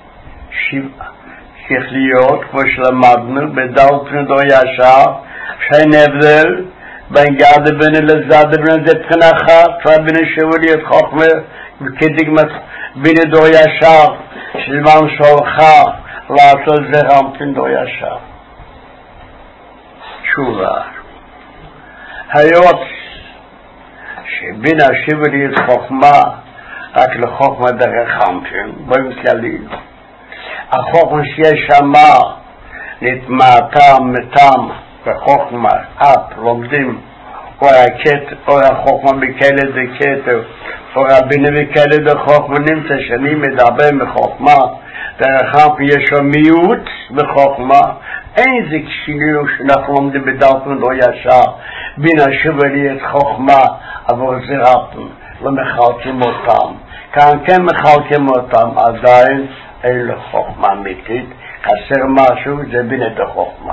צריך להיות, כמו שלמדנו, בדלפן דור ישר, שאין הבדל בין גרד בינה לזד בינה, זה בחינה אחת, כבר בינה שווה להיות חוכמה, כדגמת בינה דור ישר, שזמן שהולכה לעשות זה רמפין דור ישר. תשובה, היות שבינה שווה להיות חוכמה רק לחוכמה דרך רמפין, באים כללים, החוכמה שיש שמה נתמעתם מתם בחוכמה, לומדים או החוכמה בכלא דקטר, או הבינה בכלא דחוכמה נמצא שאני מדבר מחוכמה, דרך רמפין יש לו מיעוט בחוכמה, אין זה כשאילו שאנחנו לומדים בדלפן לא ישר, בינה שווה להיות חוכמה עבור זה רמפין, לא מחלקים אותם. כאן כן מחלקים אותם, עדיין אין לו חוכמה אמיתית, חסר משהו, זה בינה דחוכמה.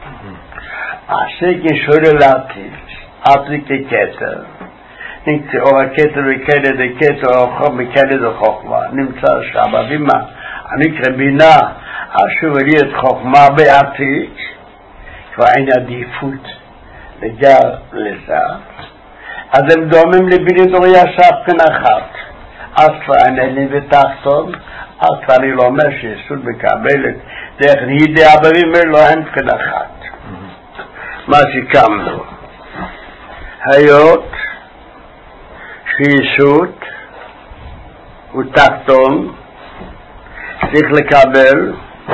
עשה כשאלה לעתיד, עתיד ככתר, נמצא או הכתר וכתר דכתר, או חוכמה כתר דחוכמה, נמצא שהעבדים הנקרא בינה, השוב להיות חוכמה בעתיד, כבר אין עדיפות לגר לזה, אז הם דומים לבינה דור ישר כאן אחת, אז כבר אין לי ותחתון, אז כבר אני לא אומר שיסוד מקבלת דרך נהידי עברים אלו הם כאן אחת. מה סיכמנו? היות שיסוד ותחתון, צריך לקבל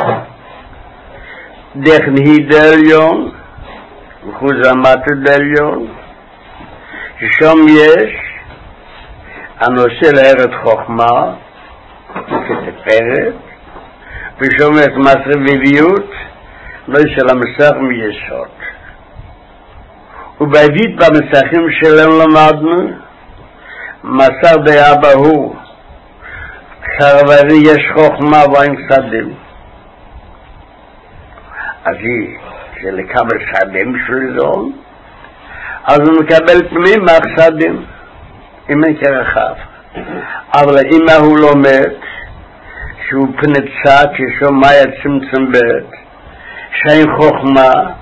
דרך נהיד עליון, וחוז המטה עליון, ששם יש הנושא לארץ חוכמה, כתפארת, ושם יש מסרביות, לא של המסך מיסוד. ובעבית במסכים שלנו למדנו, מסר באבא הוא, חרברי יש חוכמה ואין שדים. אז היא, זה לקבל שדים שלו, אז הוא מקבל פנים מהשדים, אם אין כרחב. אבל אם הוא לומד, שהוא פנצה, כשומע צמצם בית, שאין חוכמה,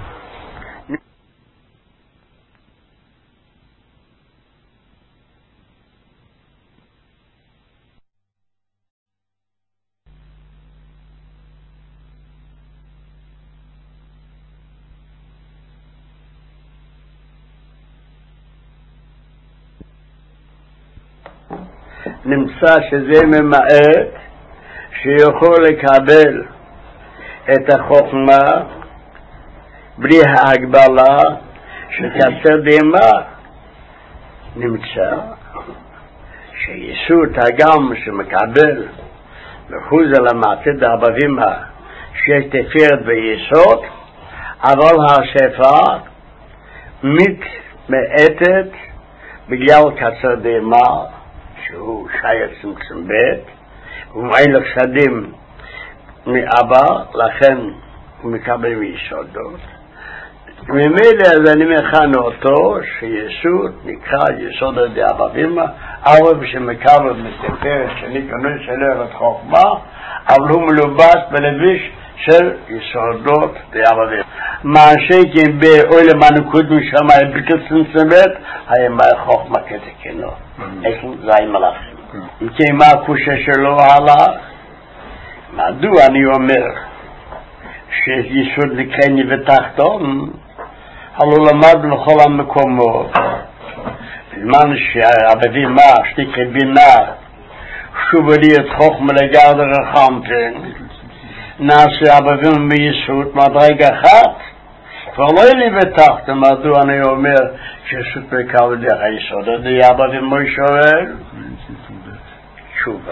נמצא שזה ממעט שיכול לקבל את החוכמה בלי ההגבלה שקצר דמה. נמצא שיסוד הגם שמקבל מחוז על המעטד הבבימה שיש תפארת ביסוד, אבל השפע מתמעטת בגלל קצר דמה שהוא שייך צמצם בית, ואין לו שדים מאבא, לכן הוא מקבל מיסודות. ממילא אז אני מכנה אותו שיסוד נקרא יסוד על ידי אבא ואמא, אבל שמקבל מתפארת שנקרא של ארץ חוכמה, אבל הוא מלובש בלביש של יסודות דאבא ואמא. מה שכן באוילם הנקוד משם בלתי צמצם בית, היה מה חוכמה כתקנו. איך זה מלאכים. אם כן, מה הקושה שלו הלאה? מדוע אני אומר שיסוד נקרא ניבי תחתון? הלא למד בכל המקומות. בזמן שהבבימה שנקרא בינה שוב לי את חוכמה לגרד הרחמתן, נעשה הבבימה מיסוד מדרג אחת, כבר לא יהיה ניבי תחתון. מדוע אני אומר שיסוד מקבל דרך היסוד? עדי הבבימה שואל תשובה.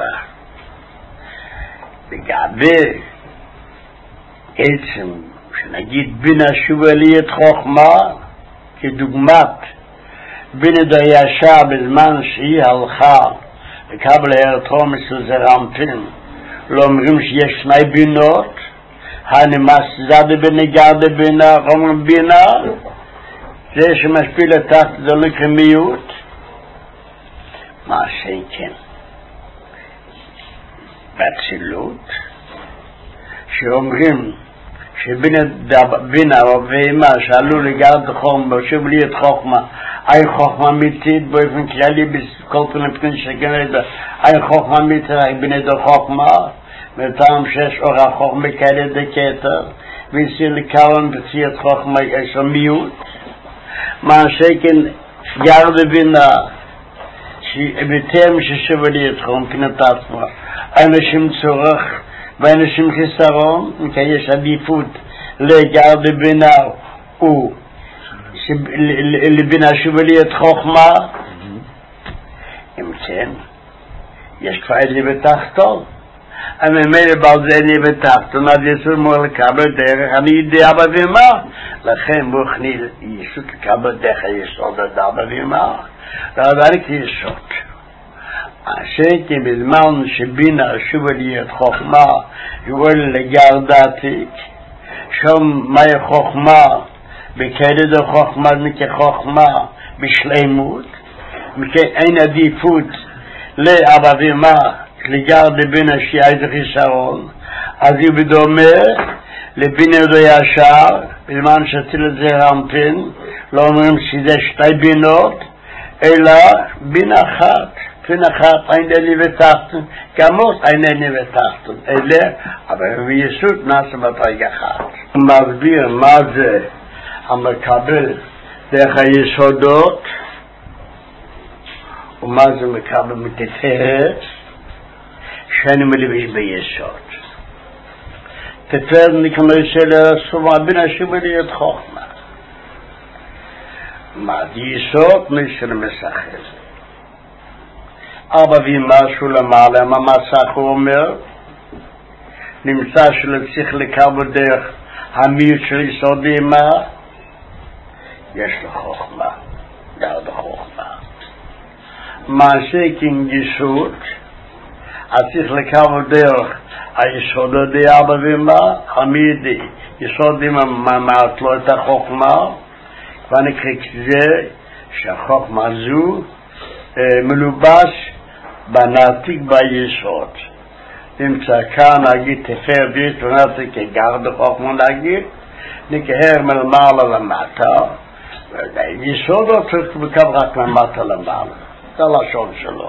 לגבי עצם שנגיד בינה שובה לי את חוכמה, כדוגמת בינה דיישה בזמן שהיא הלכה לקבל ארץ חומש וזרמתן, לא אומרים שיש שני בינות, הנמס זדה בינה גרדה בינה, אומרים בינה, זה שמשפיל לתחת זה לא כמיות, מה שכן באצילות, שאומרים שבינה ואימה שעלו לגרד חוכמה, שוב לי את חוכמה, אין חוכמה אמיתית באופן כללי, בכל פנים שכן, אין חוכמה אמיתית, רק בינה דו חוכמה, מטעם שיש אור החוכמה כאלה דקטר, ויסיר לקרן בציית חוכמה יש מיעוט, מה שכן גרד בינה, שבטרם ששוב לי את חוכמה, כנת עצמה, אנשים צורך, ואנשים חיסרון, כי יש עדיפות לגרד בינה ולבינה שובה לי את חוכמה. אם כן, יש כבר לי בתחתון. הממילא בעל זה לי בתחתון, אז יסור מור לקבל דרך, אני יודע אבא ואמא. לכן מוכני יסוד לקבל דרך היסוד עד אבא ואמא. ועדיין כיסוד. השקי בזמן שבינה שובה לי את חוכמה יובל לגרדתיק, שם מהי חוכמה בקדד החוכמה כחוכמה בשלימות, מכן אין עדיפות לאבא ואמא לגרד בינה שיהיה את חיסרון, אז היא בדומה לבינה דו ישר, בזמן שציל את זה רמפין, לא אומרים שזה שתי בינות, אלא בינה אחת. אחת אין לי ותחתון, כמות אין לי ותחתון, אלה, אבל ביסוד נעשה מדרג אחת. הוא מסביר מה זה המקבל דרך היסודות, ומה זה מקבל מתפארת, שאני מלביש ביסוד. תפרד נקנוי סומה בין השבלי את חוכמה. מה יסוד נשל משחל. אבא ומשהו למעלה, מה מסך הוא אומר? נמצא שלצריך לקבל דרך המיר של יסוד אימה, יש לו חוכמה, ירד החוכמה. מעשה כנגישות, צריך לקבל דרך היסוד די אבא ומה, המיר יסוד אימה מעט לו את החוכמה, ונקרא כזה שהחוכמה זו מלובש בנעתיק ביסוד. נמצא כאן נגיד תפר ביס ונעתיק כגרד חוכמה נגיד, נקהר מלמעלה למטה, יסוד לא צריך לקבל רק למטה למעלה, זה הלשון שלו.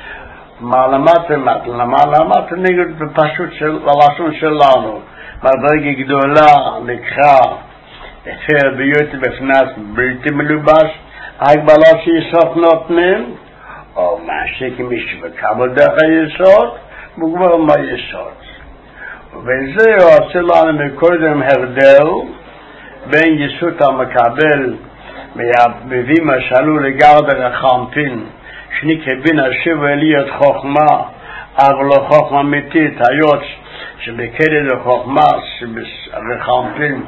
למטה למטה נגיד בפשוט הלשון שלנו, מדרגה גדולה לקחה תפר ביותי בפנס בלתי מלובש, הגבלה שיסוד נותנים, או מעשה כמישהו וקבל דרך היסוד, מוגבר מהיסוד. וזה עושה לנו מקודם הרדל בין יסוד המקבל מביא מה שעלו לגרדר החמפין, שנקרא בין השב אליות חוכמה, אבל לא חוכמה אמיתית, היות שבקדד החוכמה שבחמפין,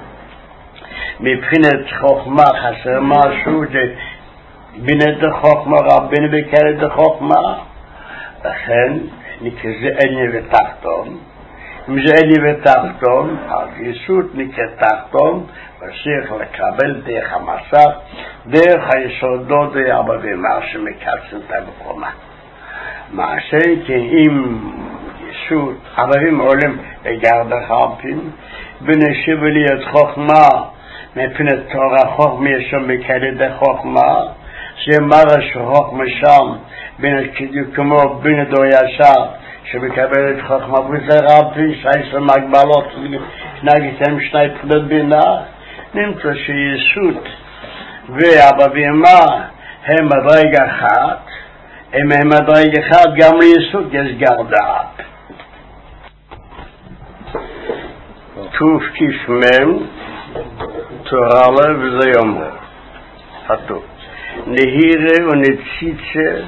מבחינת חוכמה חסר משהו, בינת החוכמה רבין בקדד החוכמה, לכן נקרא זה עני ותחתון. אם זה עני ותחתון, אז יסוד נקרא תחתון, וצריך לקבל דרך המסך, דרך היסודות אבא ומה שמקצן את המקומה. מעשה כי אם יסוד, אבאים עולים לגרד החמפין, ונשב לי את חוכמה, מפני תורה חוכמה ישום בקדד החוכמה, זה מראה שחוכמה שם, כמו בין דו ישר, שמקבל את חוכמה, וזה רבי שעשר מגבלות, נגיתם שני פקודות בינה, נמצא שיסוד ואבא ואמא הם מדרג אחת, הם מדרג אחד, גם ליסוד יש גרדעת. תוף כפמם, תורלה וזה יאמר. חטוף. נהירה ונציצה,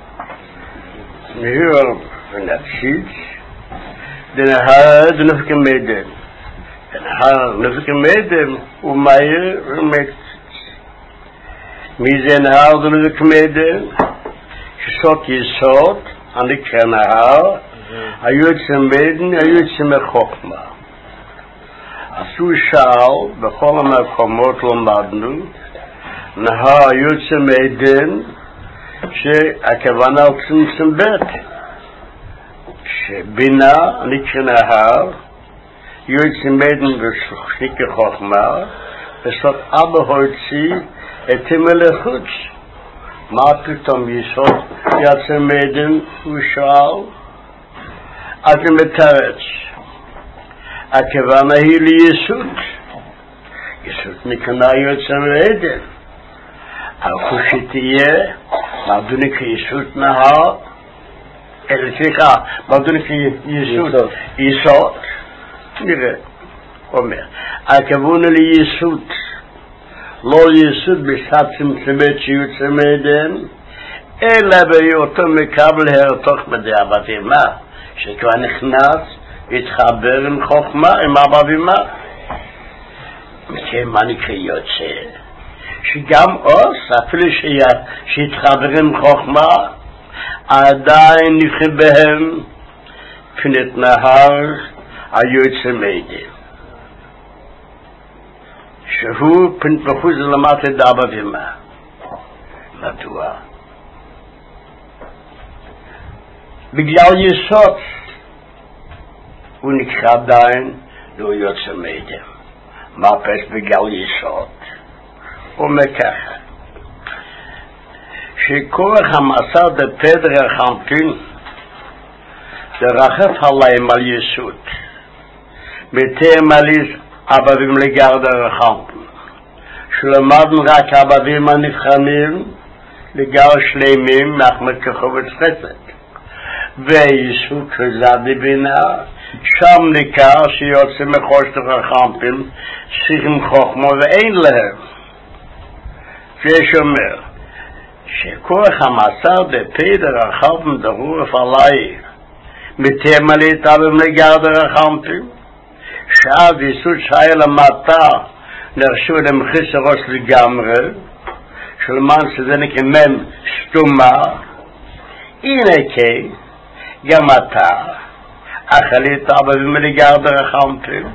נהירה ונציץ, דנהר דנפקה מדם. דנהר דנפקה מדם, ומאיר ומציץ. מי זה נהר דנפקה מדם? שסות יסוד, הנקרא נהר, היוצא מדם, היוצא מחוכמה. עשו שעל, בכל המקומות למדנו, נהר יוצא מעדן, שהכוונה על צמצם בית. שבינה נקרא נהר, יוצא מעדן ושנקרא חוכמה, וסות אבא הוציא את המלכות. מה פתאום יסוד יוצא מעדן ושאל? אתם מתרץ. הכוונה היא ליסוד. יסוד נקרא יוצא מעדן. הלכו שתהיה, מרדו נקרא יסוד נהר, סליחה, מרדו נקרא יסוד, נראה, אומר, הכוונה ליסוד, לא יסוד בשעת צמצמת שיוצא מעדן, אלא בהיותו מקבל הרתוך מדי אבא ואמא, שכבר נכנס, התחבר עם חוכמה, עם אבא ואמא, מה נקרא יוצא? שגם עוש, אפילו שהתחבר עם חוכמה, עדיין נבחר בהם פנת נהר היוצא מעדן. שהוא פנת מחוז למטה דאבא ואמא. מדוע? בגלל יסוד הוא נקרא עדיין לא יוצא מעדן. מה פס בגלל יסוד? אומר ככה, שכוח המסר דפדר החמפין דרחף עליהם על יסוד, בטרם עליס אבבים לגרדר החמפין, שלמדנו רק אבבים הנבחנים לגר שלמים מאחמד כחובץ חסד. ויסוד כזדי בינה, שם ניכר שיוצא מחושך החמפים, צריכים חוכמה ואין להם. שאומר, שכוח המסר דפדר החמפים דרורף עלי, מתמלית אבם לגרדר החמפים, שעד יסוד שהיה למטה, נרשו למחיס הראש לגמרי, שלמן שזה נקמם סתומה, הנה כי, גם אתה, אכלית אבבים לגרדר החמפים,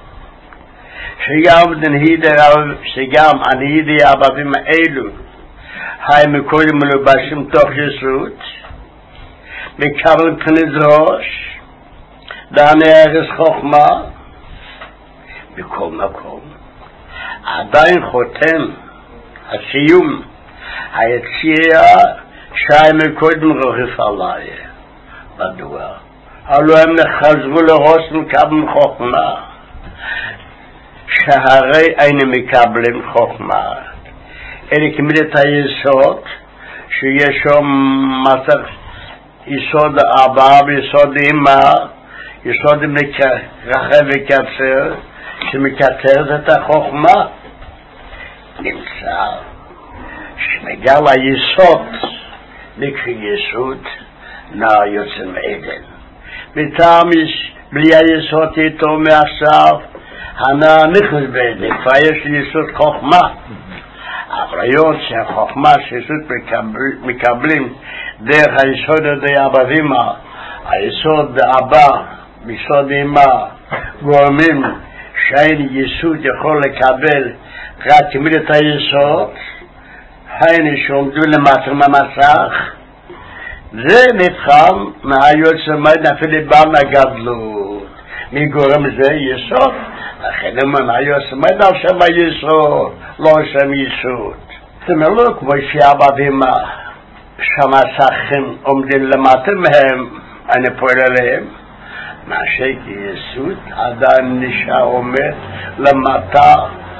שגם הנהידי אבבים האלו, היי מקודם מלובשים תוך יסוד, מקבל פניד ראש, דעני ארץ חוכמה, בכל מקום, עדיין חותם, הסיום, היציאה, שי מקודם רוחף עליי. מדוע? הלוא הם נחזרו לראש מקבלים חוכמה, שהרי היינו מקבלים חוכמה. אלה כמידת היסוד, שיש שם מסך יסוד אבא ויסוד אמא, יסוד רחב וקצר, שמקצרת את החוכמה. נמצא שמגל היסוד נקרא יסוד נע יוצא מעדן. מטעם בלי היסוד איתו מעכשיו הנע נכנס בעדן, כבר יש לי יסוד חוכמה. אבל היות שהחוכמה שיסוד מקבלים דרך היסוד די אבבימה, היסוד אבא ביסוד אמא, גורמים שאין יסוד יכול לקבל רק כמידת היסוד, היינו שעומדו למטה מהמסך, זה נבחן מהיות שמד אפילו בן הגדלות. מי גורם זה יסוד? לכן מהיות שמד על שם היסוד, לא שם יסוד. זאת אומרת, כמו שאבבים שהמסכים עומדים למטה מהם, אני פועל עליהם, מה שיסוד עדיין נשאר עומד למטה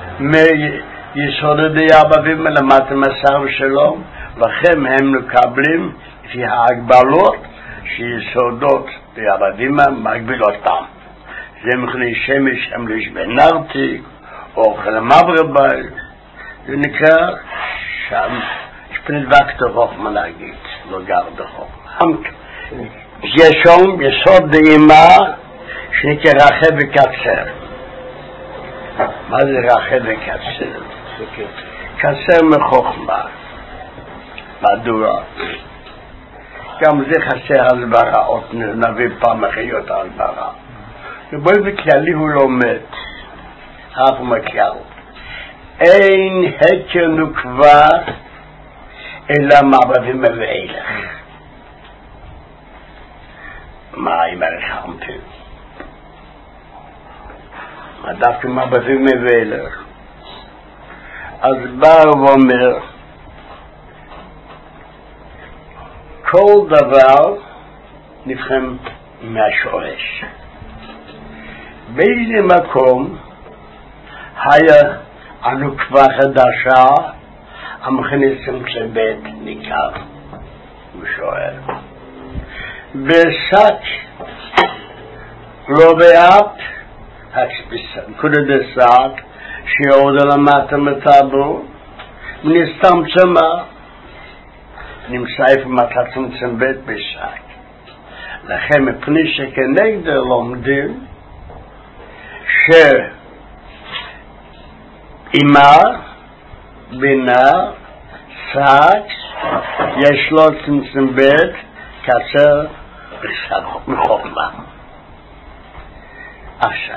מיסוד די אבבים למטה מסר שלו, לכן הם מקבלים לפי ההגבלות שיסודות די אבבים מגבילותם. זה מכני שמש אמליש בנרתי, אוכל המברבי, זה נקרא שם, שפנית וקטו חוכמה להגיד, לא גר בחוכמה. יש שם יסוד די אמא, שנקרא רחב וקצר. מה זה רחב וקצר? קצר מחוכמה. מדוע? גם זה חסר הסברה, עוד נביא פעם אחיות הסברה. ובואי בכללי הוא לומד, אף מכלל. אין הקר נוקבה, אלא מעבדים ואילך. מה עם הרחמפים? מה דווקא מעבדים ואילך? אז בא ואומר, כל דבר נבחן מהשורש. באיזה מקום היה הנוקבה חדשה, המכניסים לבית ניכר, הוא שואל. בשק לא באט, כודה דשק, שיעוד למטה מטבו, ונסתם צמא, נמצאיף מתצמצם בית בשק. לכן מפני שכנגד לומדים, שאמא, בינה, שק, יש לו צמצם בית, קצר מחוכמה. עכשיו,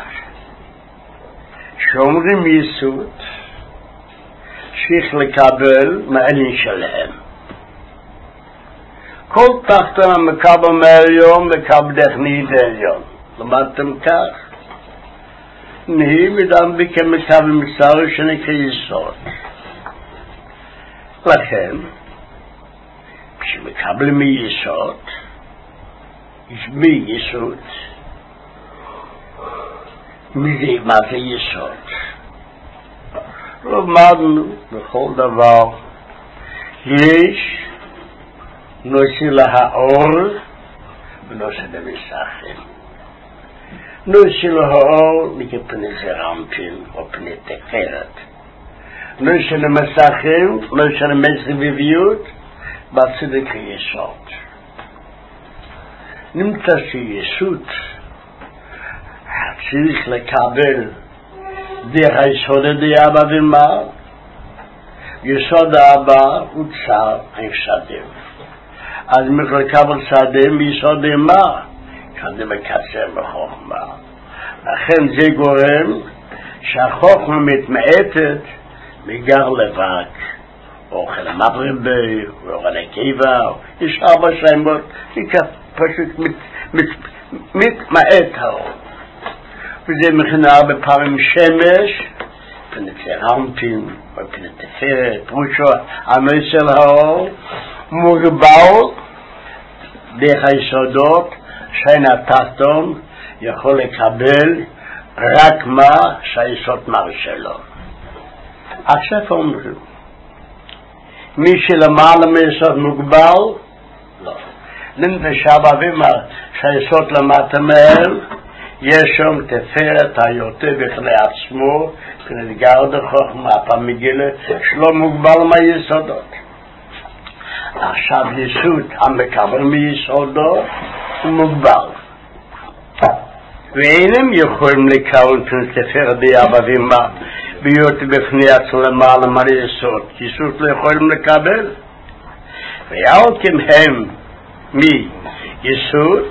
שאומרים יסוד, צריך לקבל מעלין שלהם. כל תחתון מקבל מהעליון, מקבל דרך נהיד העליון. למדתם כך? נהי מדם כמקבל מסר שנקרא יסוד. לכן, כשמקבלים מיסוד, יש מי יסוד. מה זה יסוד? למדנו בכל דבר, יש נושא להאור ולא של המסכים. נו של האור מכפני זרמפין או פני תפארת. נו של המסכים, נו של המסביביות, בצדק היסוד. נמצא שיסוד צריך לקבל דרך היסוד דיאבא ומה, יסוד האבא הוא צר היסדים. אז מקבל צדים ביסוד מה? כאן מקצר בחוכמה. לכן זה גורם שהחוכמה מתמעטת מגר לבק, אוכל המברבי, אוכל הקיבה, יש 4 שמות, פשוט מתמעט האור. וזה מכנה הרבה פעמים שמש, פני צרמפין, פני תפארת, פרושו, המסל האור, מוגבל דרך היסודות, שאין התחתון יכול לקבל רק מה שהיסוד מרשה לו. עכשיו אומרים, מי שלמעלה מיסוד מוגבל, לא. לנפשה בבימה שהיסוד למטה מהם, יש שם תפארת היותר בכלי עצמו, כנגר דחוכמה, פעם מגילה, שלא מוגבל מהיסודות. עכשיו יסוד המקבל מיסודות, הוא מוגבל. ואינם יכולים לקבל פני תפארת דיאבא ומה, להיות בפני עצמו למעלה מהיסוד, יסוד לא יכולים לקבל. ועל כן הם מיסוד,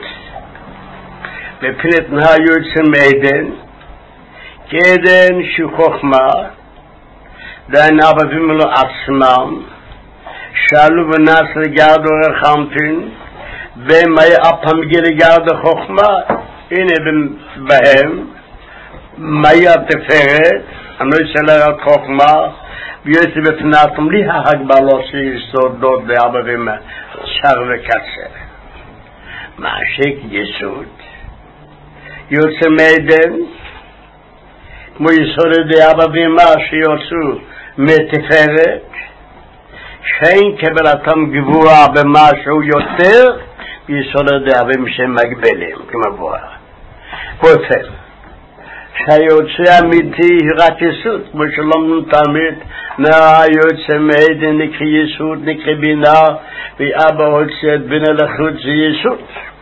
בפני תנאי יוצא מעדן, כעדן שהוא חוכמה, דהן אבא ומלוא עצמם, שאלו ונס לגרדו רחמפין, ומה הפעם מגיע לגרדו חוכמה, הנה בהם, מהי התפארת, אני אשאלה על חוכמה, ויוצא בפני עצמם, לי ההגבלות שיסודות באבא ומה, שר וקצר. מה יסוד, יוצא מעדן, כמו יסוד דיאבא ומה שיוצאו מתפארת, שאין קבלתם גבוה במשהו יותר, יסוד דיאבא שהם מגבלים, כמבואה. באופן, שהיוצא אמיתי רק יסוד, כמו שלומנו תמיד, יוצא מעדן נקרא יסוד, נקרא בינה, ואבא הוצא את בינה לחוץ זה יסוד.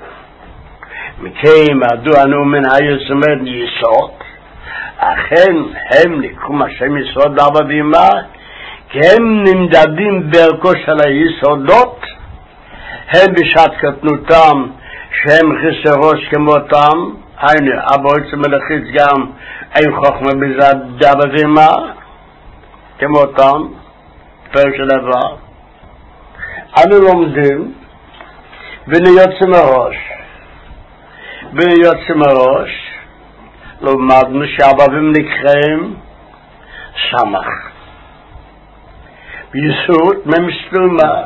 מכן מדוע אנו מן היסוד יסוד, אכן הם נקראים השם יסוד אבא ומה, כי הם נמדדים בערכו של היסודות, הם בשעת קטנותם שהם חסרוש כמותם, היינו אבא הוצא מלאכית גם אין חוכמה בזד אבא ומה, כמותם, פרש הדבר. אנו לומדים וניוצא מראש. ויוצא מראש, למדנו שהאבבים נקראים סמך. ביסוד ממסלומה.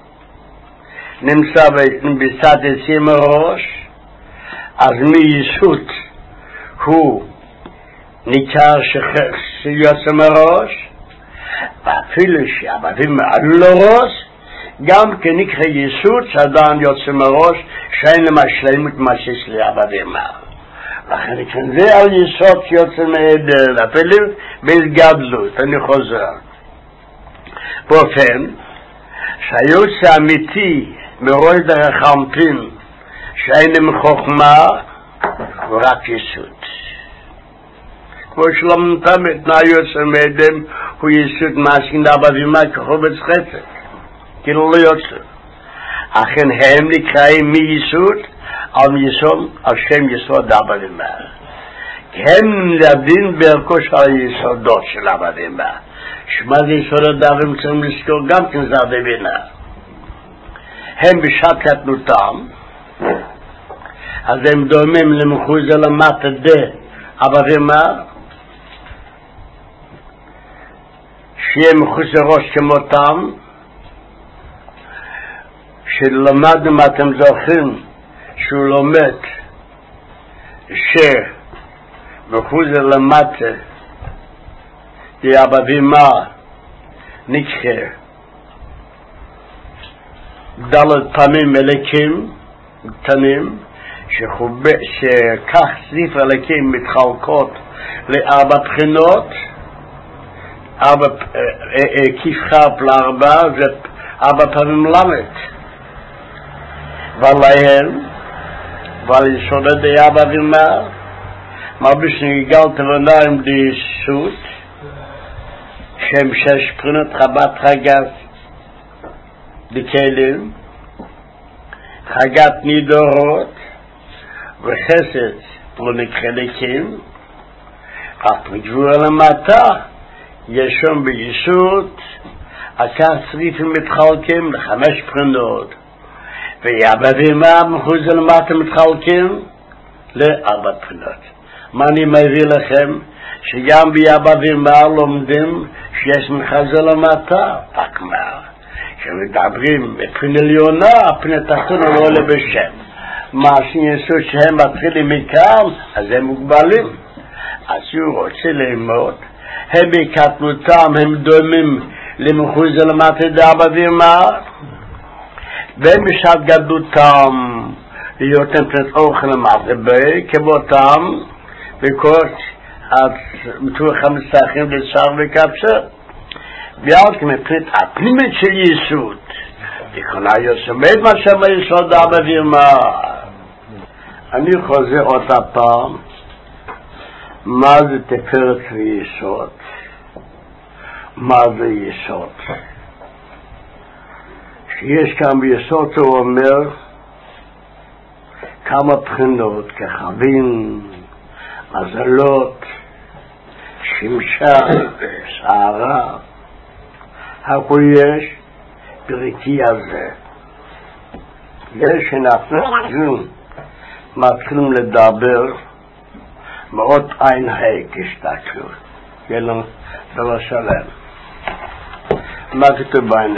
נמצא בצד יצא מראש, אז מיסוד הוא ניכר שיוצא מראש, ואפילו שהאבבים עלו לראש, גם כן נקרא יסוד שעדיין יוצא מראש, שאין למה שלמות מה שיש לאבא ומה. לכן כאן זה על יסוד שיוצא מעדן, אפילו בהתגדלות, אני חוזר. באופן, שהיוצא אמיתי מרוי דרך חמפין, שאין להם חוכמה, הוא רק יסוד. כמו שלום תמיד, היוצא מעדן הוא יסוד מעשין לאבא ומה כחובץ חסד. כאילו לא יוצא. אכן הם נקראים מיסוד על יסוד, על שם יסוד אבא ומה. הם נמדדים בערכו של היסודות של אבא ומה. שמה זה יסודות אבא ומה צריכים לזכור גם כן זה אבא ומה. הם בשעת קטנותם, אז הם דומים למחוז למטה דה אבא ומה, שיהיה מחוז ראש כמותם, שלמדנו מה אתם זוכרים שהוא לומד שמחוז למטה אבא ומה נקרא דלת פעמים מלכים, קטנים, שכך ספר אלוקים מתחלקות לארבע בחינות, כיף לארבע, זה 4 פעמים למד. ועליהם, ועל יסוד די אבא ואמא, מרביש נגלת ונעים די יסוד, שהם 6 בחינות חבת חגת די כלים, חגת נידורות, וחסד ונקחליקים, רק מגבול למטה, יש שם ביסוד, עקר צריפים מתחלקים ל5 בחינות, ויאבא ואמא מחוץ למטה מתחלקים ל4 בחינות. מה אני מביא לכם? שגם ביאבא ואמא לומדים שיש מחזה למטה, רק מה? שמדברים בפני עליונה, פני תחתונה לא עולה בשם. מה שיסוד שהם מתחילים מכאן, אז הם מוגבלים. אז הוא רוצה ללמוד, הם בקטנותם, הם דומים למחוז למטה דאבא ואמא, והם בשעת גדלותם להיות פנת אוכל למטה כמותם, בקורט מתוך המסכים לצער וקפסר, ועל כמפנת הפנימית של יסוד, תכונה יוסמד מה שם יסוד דאבא ואמא. אני חוזר אותה פעם, מה זה תפארת ויסוד? מה זה יסוד? שיש כאן ביסוד הוא אומר כמה בחינות, כחבים, מזלות, שמשה, שערה, הכל יש בריקי הזה. יש שאנחנו מתחילים לדבר מאוד עין כשתקלו, יהיה לנו דבר שלם. מה כתוב בעין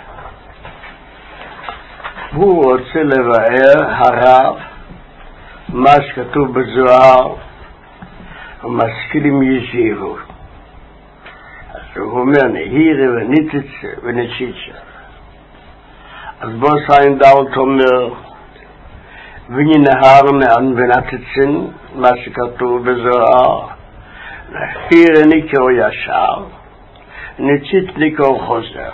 הוא רוצה לבאר הרב מה שכתוב בזוהר, המשכילים יזהירו. אז הוא אומר נהירה וניציצה. אז בו סיין דאלט אומר ונהר ונתצין, מה שכתוב בזוהר, נהירה ניקרו ישר, ניצית ניקרו חוזר.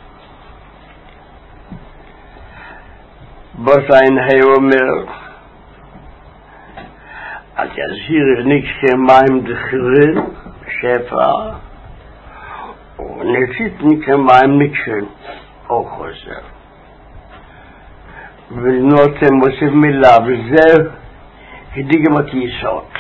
בו סיין הוא אומר אז יזהיר ניקרה מים דחירים, שפע, וניצית ניקרה מים נקשן, או חוזר. ונותן מוסיף מילה, וזה הדיגם הכיסות.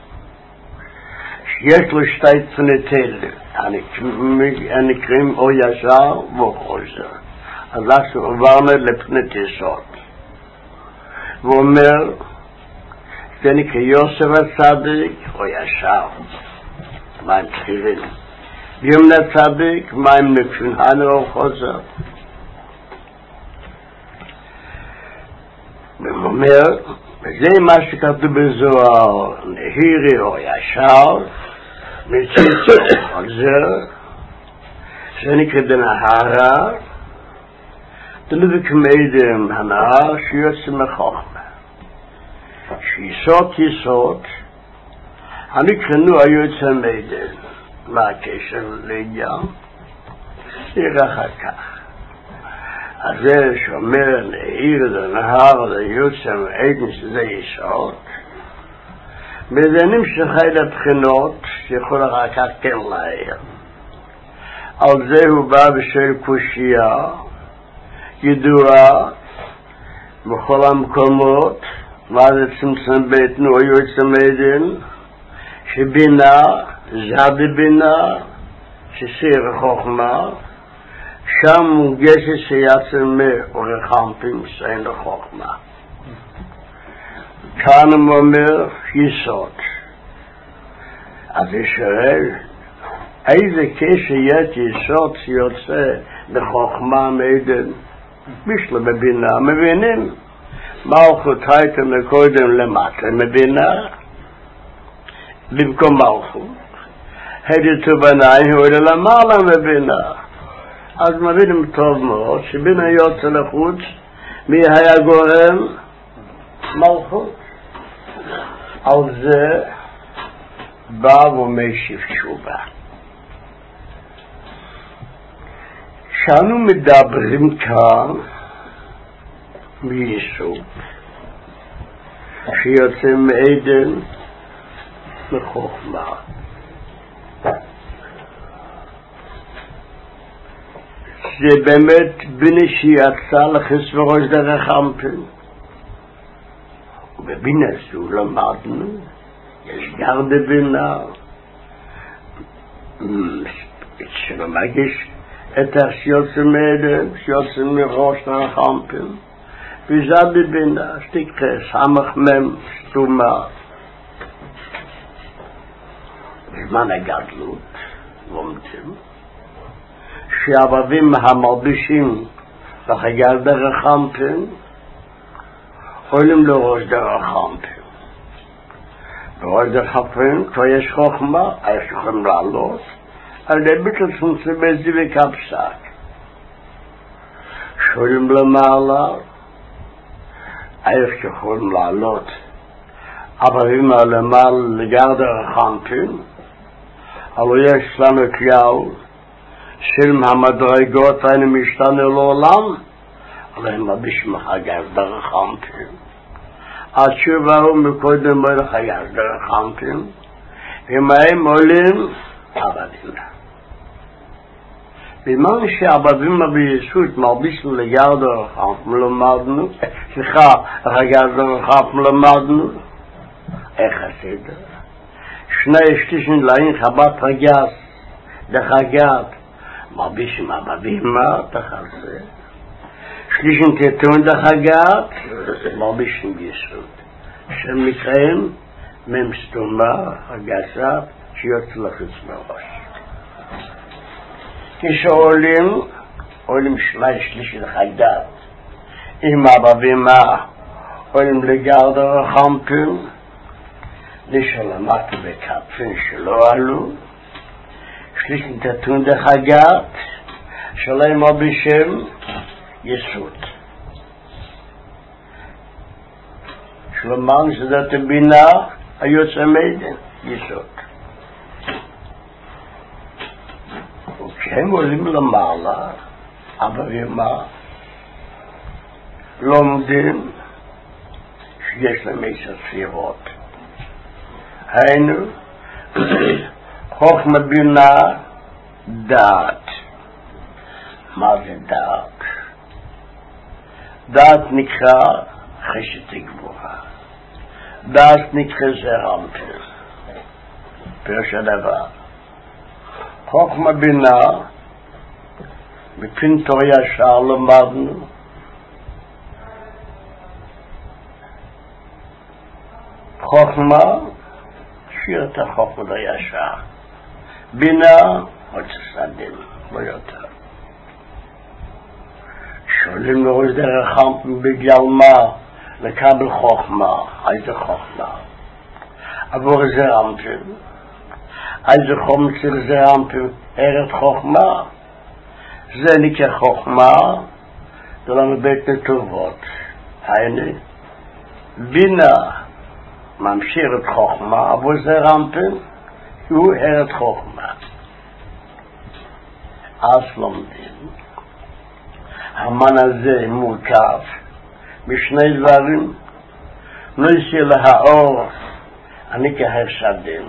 שיש לו 2 צנתל, הנקראים או ישר או חוזר. אז אנחנו עברנו לפני כיסות. והוא אומר, זה נקרא יוסף הצדיק או ישר, מים תחירים. יומנה צדיק, מים נקשן, או חוזר. והוא אומר, וזה מה שכתוב בזוהר, נהירי או ישר, מציץ או חוזר, זה נקרא דנהרה, דלבק מעדם הנהר שיוצא מחוכמה. שיסוד יסוד, הנקרנו היוצא מעדם. מה הקשר לעניין? נראה אחר כך. אז זה שאומר נהיר דנהר ליוצא מעדם שזה יסוד, וזה נמשכה לבחינות שיכול אחר כך כן להעיר. על זה הוא בא בשל קושייה ידועה בכל המקומות, מה זה צמצם ביתנו או יוצא מעדן, שבינה, זדי בינה, שסיר חוכמה, שם מוגשת שיצא מאורחמפים שאין לחוכמה. כאן הוא אומר יסוד. אז ישראל, איזה קשר יש יסוד שיוצא בחוכמה מעדן? בשביל מבינה, מבינים. מלכות הייתם מקודם למטה, מבינה? במקום מלכות. הידיתו בניים הוא למעלה מבינה. אז מבינים טוב מאוד, שבינה יוצא לחוץ, מי היה גורם? מלכות. על זה בא ומשיב תשובה. שאנו מדברים כאן מיסוד שיוצא מעדן לחוכמה. זה באמת בינה שיצא לחס וראש דרך אמפן, ובבינה זו למדנו, יש גרדה בינה שמגיש את שיוצא מעדן, שיוצא מראש דרך אמפן, וזה בבינה שתקרא סמך מם סתומה. בזמן הגדלות לומדים שהאבבים המלבישים לחגל דרך אמפן עולים לראש דרך אמפן. בראש דרך אמפן כבר יש חוכמה, יש יכולים לעלות על ידי ביטל צמצמי וקפסק. שואלים למעלה, איך יכולים לעלות אבבים למעלה לגר דרך אמפן, אבל יש לנו כלל של המדרגות האלה משתנה לעולם, אבל הם מביש מחגר דרך אמפן. התשובה הוא מקודם לחגר דרך אמפן, ומהם עולים אבבים. בזמן שהאבבים ביסוד מרבישים לגר דרך אמפן למדנו, חגר דרך אמפן למדנו, איך הסדר? שני שלישים לעין חבת רגס דחגת מרבישים אבבים תחזה, שלישים תתון דחגת מרבישים ביסוד, שמקראים ממסתומה הגסה שיוצא לחוץ מראש. כשעולים שני שלישים דחגת עם אבבים עולים לגר דרך אמפן, לשלמת וקפן שלא עלו, שלישים תתון דחגת שלהם בשם יסוד. שלומן שזאת בינה היוצא מעדן יסוד. וכשהם עולים למעלה, אבבים לומדים שיש להם 10 ספירות. היינו חוכמה בינה דעת. מה זה דעת? דעת נקרא חשת גבוהה, דעת נקרא זר אמפן. פירוש הדבר, חוכמה בינה בפינתור ישר למדנו חוכמה שיר את החוכמה לישר, בינה עוד צדדים, לא יותר. שואלים לראש דרך אמפן בגלל מה לקבל חוכמה, איזה חוכמה? עבור זה אמפן, איזה חוכמה צריך זה אמפן, ערת חוכמה, זה נקרא חוכמה, זה לא מבית לטובות. הנה, בינה ממשיך את חוכמה, עבור זה אמפן, הוא ערת חוכמה. אז לומדים. המן הזה מורכב משני דברים, נושא להאור, אני כהפסדים,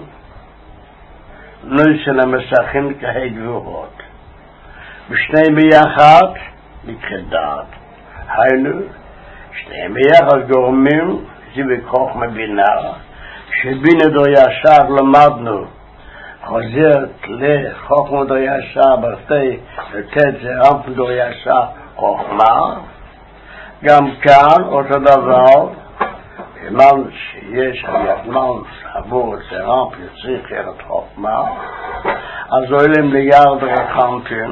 נושא למסכים כהגבורות. בשני ביחד נקרא דעת. היינו, שני ביחד גורמים זה בחוכמה בינה, שבינה דו ישר למדנו, חוזרת לחוכמה דו ישר, ברתי לתת זה אמפן דו ישר חוכמה. גם כאן אותו דבר, בזמן שיש היזמן עבור זה אמפן צריך את חוכמה, אז עולים ליגר דרך אמפן,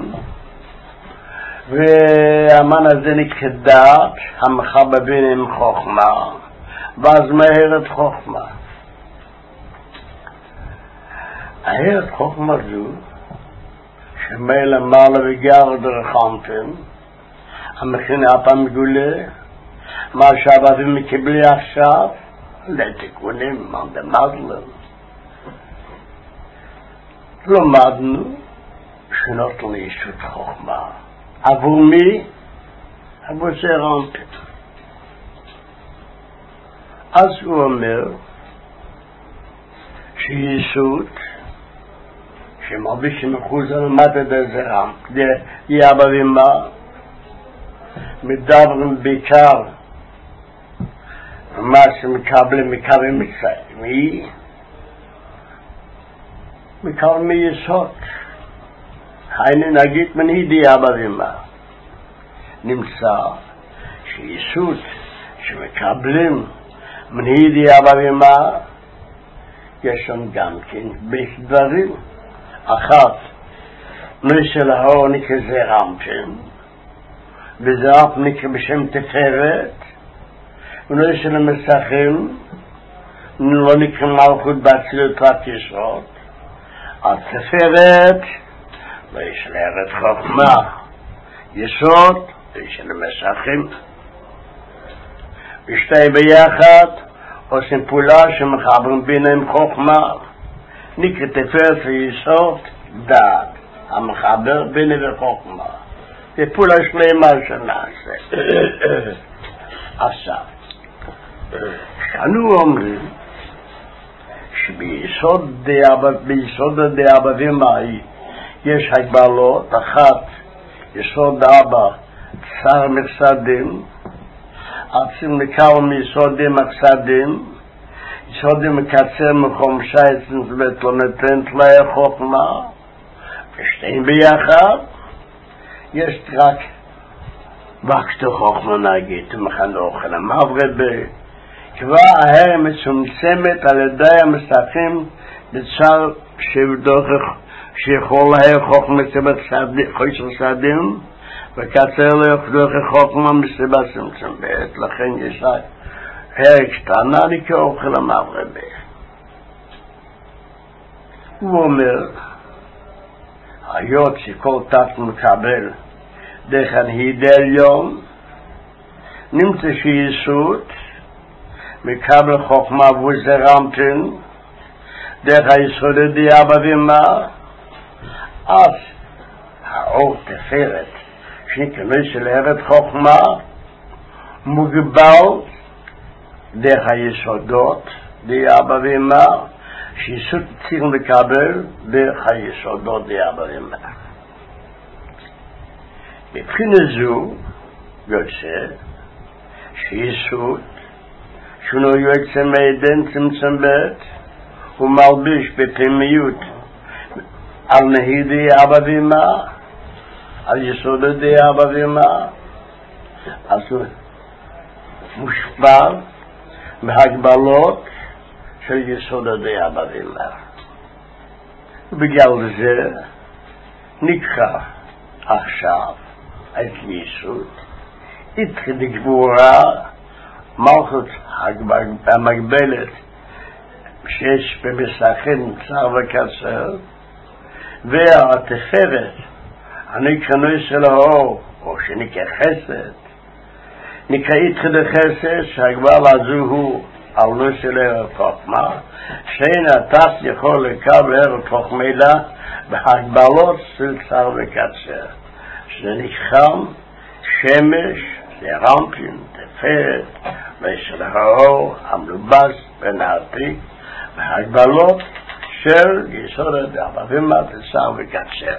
והמן הזה נקרא דעת, המחבבים עם חוכמה, ואז מהרת חוכמה. ההרת חוכמה זו, שמי למעלה וגר דרך אמפן, המכין הפעם מגולה, מה שהאבבים מקבלי עכשיו לתיקונים מנדמדלם. למדנו שנותן ישות חוכמה. עבור מי? עבור זה רמפים. אז הוא אומר שישות שמרביש מחוז למדת איזה רמפ. יאבבים מה? מדברים בעיקר מה שמקבלים מצרים. מקבלים מיסוד. היינו נגיד מנהידי אבבים מה. נמצא שיסוד שמקבלים מנהידי אבבים מה יש שם גם כן בסדרים. אחת נשל ההור נקרא זה רמפים וזה רמפ נקרא בשם תפארת ונשל המסכים לא נקרא מלכות באצילות רק יסוד. התפארת ויש לארץ חוכמה יסוד ויש למסכים ושתי ביחד עושים פעולה שמחברים ביניהם חוכמה נקרא תפארת ויסוד דעת המחבר ביני וחוכמה. זה פעולה שלמה שנעשה. עכשיו אנו אומרים שביסוד דאבבים יש הגבלות. אחת יסוד אבא צר מקסדים עצים נקרא מיסודים מקסדים יסודים מקצר מקום שייצן ולא נתן תלאי חוכמה ושתיים ביחד יש רק וקטו חוכמה נגיד מחן אוכל המעברת כבר ההר מצומצמת על ידי המסכים בצר שבדוכך שיכול להר חוכמה מסיבת חוישר סדים וקצר דוכך חוכמה מסיבת צמצמת. לכן יש רק הר קטנה לי כאוכל המעברת. הוא אומר היות שכל תת מקבל דרך הנהיד עליון נמצא שיסוד מקבל חוכמה וזה רמפין דרך היסוד דיאבבים מה אז האור תפארת שנקרא של ארץ חוכמה מוגבל דרך היסודות דיאבבים מה שיסוד צריכים לקבל דרך היסודות דיאבבים מה. מבחינה זו יוצא שיסוד שונו יוצא מעדן צמצם בית הוא מלביש בפנימיות על נהידי אבבים מה על יסודי אבבים מה אז הוא מושפע מהגבלות של יסודי אבבים מה ובגלל זה נקרא עכשיו את יסוד איתך דגבורה מלכות המגבלת שיש במסכים צר וקצר והתפארת הנקרא של האור או שנקרא חסד נקרא איתך דחסד שהגבל הזו הוא על נושא ערך חוכמה שאין התס יכול לקבל ערך חוכמה בהגבלות של צר וקצר שזה נקרא שמש זה רמפין תפארת ושל האור המלובש ונעתיק בהגבלות של יסוד האבבים תצר וקצר.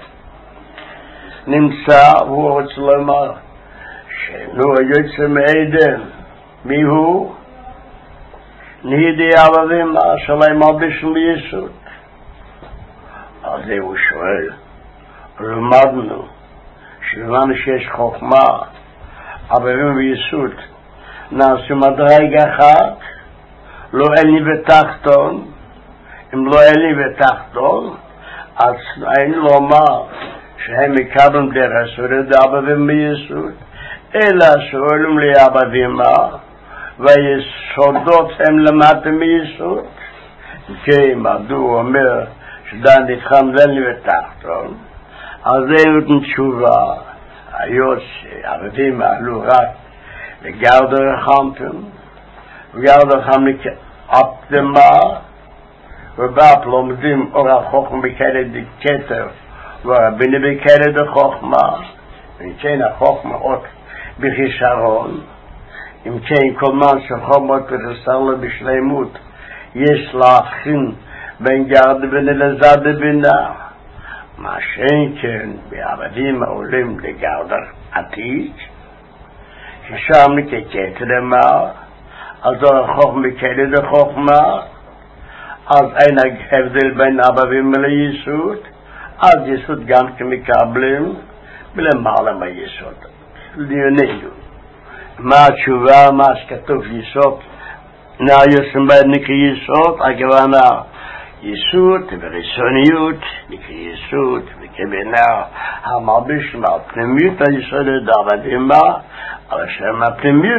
נמצא הוא רוצה לומר שנו היוצא מעדן מי הוא? נהידי אבבים שלהם מלביש ליסוד. אז הוא שואל למדנו שבאנו שיש חוכמה אבבים ויסוד נעשו מדרג אחת לא אלי ותחתון אם לא אלי ותחתון אז אין לומר שהם מקבלים דרך יסוד אבבים ויסוד אלא שואלים לי אבבים והיסודות הם למטה מיסוד כי מדוע אומר שדן נתחם אלי ותחתון אז זה נותן תשובה היות שאבבים עלו רק de gouder hampen, gouder hamlik optima, we baplom dim ora chokm bekere de keter, we binnen bekere de chokma, in chena chokma ot bichisharon, im chen kolman shchomot bechesarle bishleimut, יש להבחין בין גרד בן אלעזר בבינה, מה שאין כן בעבדים העולים לגרד עתיד, ששם נקקט למה, אז הרחוך מקלד החוכמה, אז אין הבדל בין עבדים ליסוד, אז יסוד גם כמקבלים, ולמעלה מהיסוד. לענייננו, מה התשובה, מה שכתוב יסוד, נעיוסם בהם נקרא יסוד, הכוונה יסוד וראשוניות, נקרא יסוד וכבינה, המרביש מהפנימיות היסוד דעבדים בה, אבל שם הפנימיות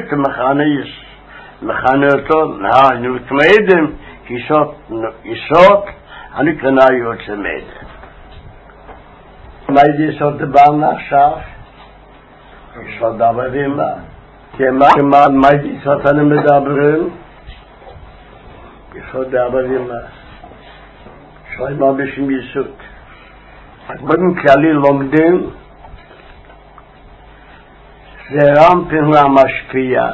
מכנה אותו, נענו כמעדם, יסוד, הנקרא נעיות שמעדם. מה זה יסוד דברנו עכשיו? יסוד דעבדים בה. כמה מה זה יסוד אני מדברים? יסוד דעבדים בה. שואל מה בשם יסוד. באופן כללי לומדים זה רמפין למשפיע.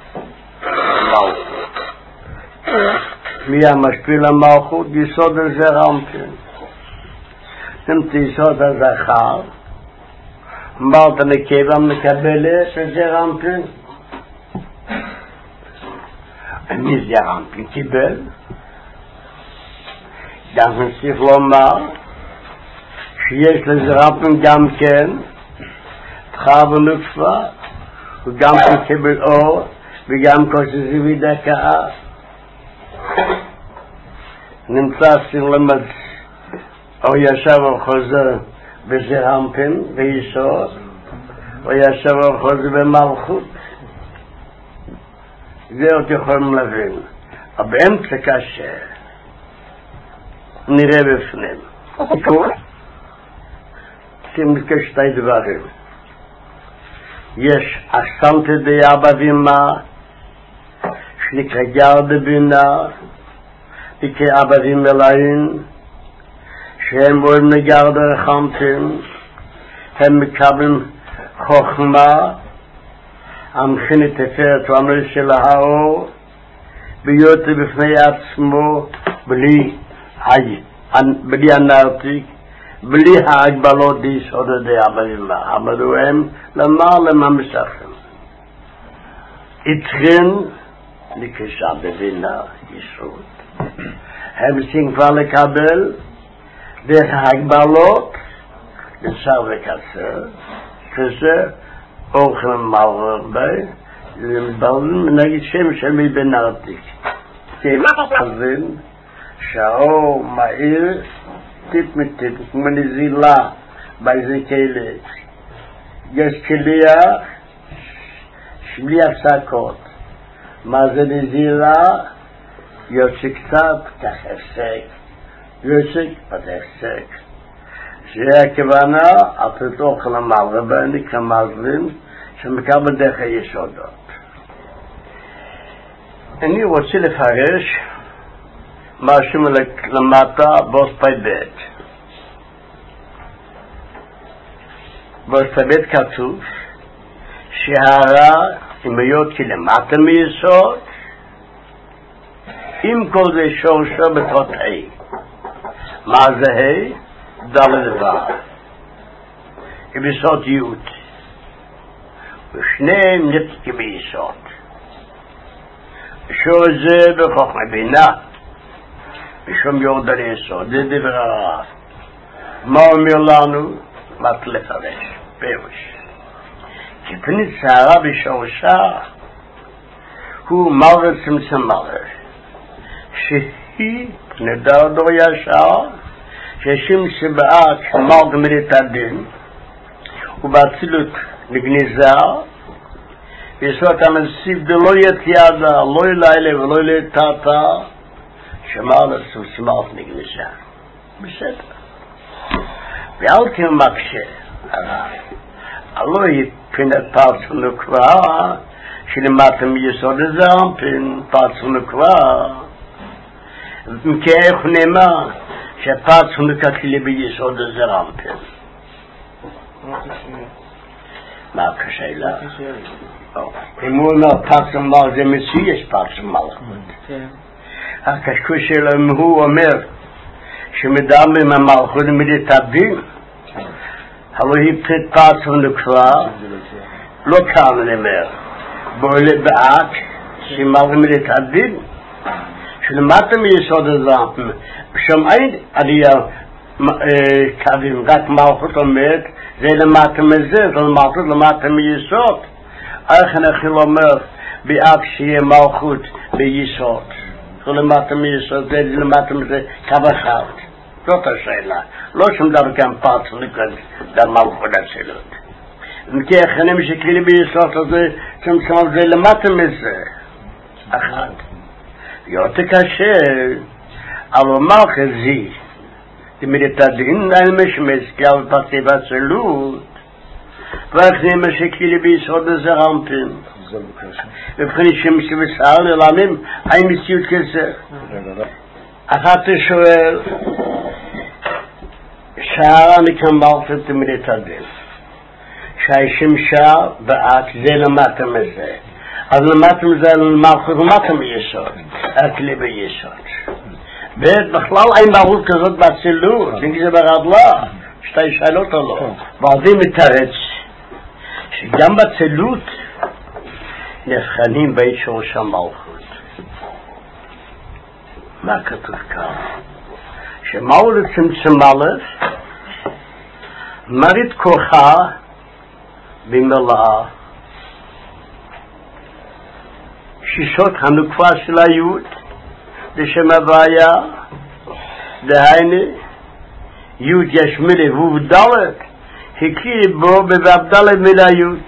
מי המשפיע למלכות? יסוד הזה רמפין. נמת יסוד הזכר, אמרת נקבה מקבלת שזה רמפין. מי זה רמפין קיבל? גם נצטרך לומר שיש לזה רמפין גם כן תחר ונוקפה וגם קיבל אור וגם כוסי ודקה. נמצא סלמד או ישב וחוזר בזה רמפין ויסוד או ישב וחוזר במלכות. זה עוד יכולים להבין. אבל באמצע קשה נראה בפנים. שים כשתי דברים. יש אסנטה דייה בבימה שנקרא גרד בינה נקרא עבדים מלאים שהם רואים לגרד הרחמתים, הם מקבלים חוכמה המכין את תפארת ועמל של האור להיות בפני עצמו בלי הנרתיק, בלי ההגבלות ביסוד דעבדים בה, עמדו הם למעלה מהמשכים. התחיל לקשה בבינה יסוד. הם צריכים כבר לקבל דרך ההגבלות לשר וקצר, כזה אוכל מעבר בי, למדברים נגד שם של מבין נרתיק. כי חזין שהאור מהיר טיפ מטיפ, כמו נזילה באיזה כלי. יש כלייה בלי הפסקות. מה זה נזילה? יוצא קצת, כך הפסק. יוצא קצת הפסק. זה הכוונה, אפילו אוכל המערבני כמזלים, שמקבל דרך היסודות. אני רוצה לפרש משהו למטה באוספי בית. באוספי בית כתוב שהרע עם היות כלמטה מיסוד, עם כל זה שורשו בתותחי. מה זה? דלת דבר. ביסוד יוד. ושניהם נתקים ביסוד. שור זה בחוכמה בינה. ושום יורד על יסוד. זה דבר הרע. מה אומר לנו? מה לפרש? פירוש. כפנית שערה בשורשה הוא מלך צמצם מלך. שהיא נדר דור ישר ששם שבאה כמל גמלת הדין ובאצילות נגניזה ויסוד המסיב דלא יתיאדה לא ילילה ולא יתאתה שמר לסמסמרת נגניזה בסדר ואל כמקשה הלא היא פינת פרצנו כבר שלמטה מיסוד הזרמפין, פרצו נקרא, מכך נאמר, שפרצו נקרא ביסוד הזרמפין. מה השאלה? אם הוא אומר פרצו מלכות, זה מציע פרצו מלכות. הקשקוש שלו, אם הוא אומר, שמדבר עם המלכות מידת הדין, הלוא היא פרצו נקרא, לא כאן נאמר. בואלה באק, שמלכות מידת הדין, שלמטה מיסוד הזרמפין, שם אין עלייה קווים, רק מלכות עומד, זה למטה מזה, זה למטה מיסוד. איך אנחנו אומר, באק שיהיה מלכות ביסוד. זה למטה מיסוד, זה למטה מזה קו אחד. זאת השאלה. לא שום דבר כאן פרצו לקראת למלכות הצלות. וכך אני משקלי ביסוד הזה, שמצום זה למטה מזה. אחד. יותר קשה, אבל מלכות זי. מידת הדין אין משמש, כי על פרצי בצלות, ואיך זה משקלי ביסוד הזרמפין. ובכן שמסבסר ללמים, אין מציאות כזה. אחת שואל, שערה מכאן מלכות מידת הדין. שהאישים שער באק זה למטה מזה. אז למטה מזה מלכות למטה מיסוד, הכלי ביסוד. ובכלל אין מלכות כזאת בצלות, זה ברדלה, שתי שאלות או לא. ועל זה מתרץ, שגם בצלות נבחנים בית שורש המלכות. מה כתוב כאן? שמהו לצמצם א', מרית כוחה במלאה, שישות הנוקפה של היוד, לשם הוויה, דהייני, יוד יש מילה ובדלת, הכיר בו בבדלת מילה יוד.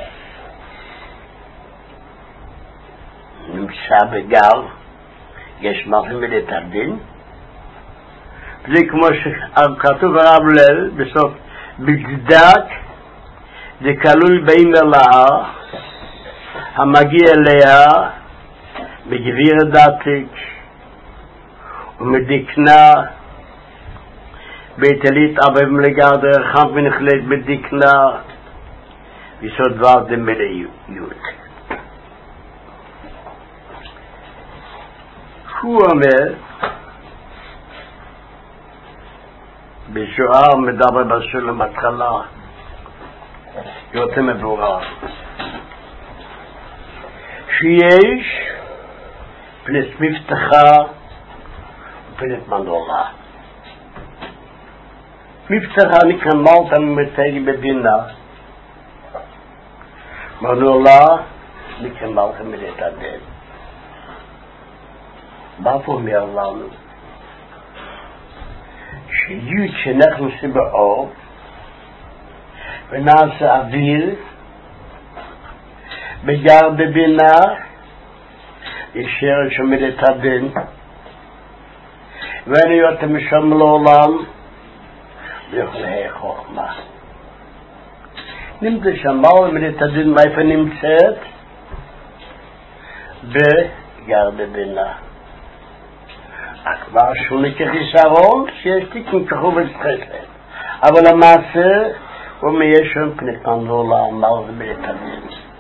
נמצא בגל, יש מלכות מידת הדין, זה כמו שכתוב הרב ליל, בסוף, בצדק, זה כלול במלאה, המגיע אליה, בגביר דתיק, ומדיקנה, ביתלית אבב מלגר דרך חם ונחלט בדיקנה, ויסוד דבר דמילה יוד. הוא אומר, בשוער מדבר בסולם התחלה, יותר מבורר, שיש פנית מבטחה ופנית מנורה. מבטחה נקרא מלכה ממתג בבינה, מנורה נקרא מלכה מידת הדין. מה אומר לנו? שיוד שאנחנו עושים באור ונעשה אוויר בגר בבינה ישר שמידת הדין ואני יותר משם לעולם ויוכלי חוכמה נמצא שם מהו מידת הדין מאיפה נמצאת? בגר בבינה כבר שוני כחיסרון שיש תיקון כחוב וצחסת אבל המעשה הוא מיישם פניתן לעולם מהו מידת הדין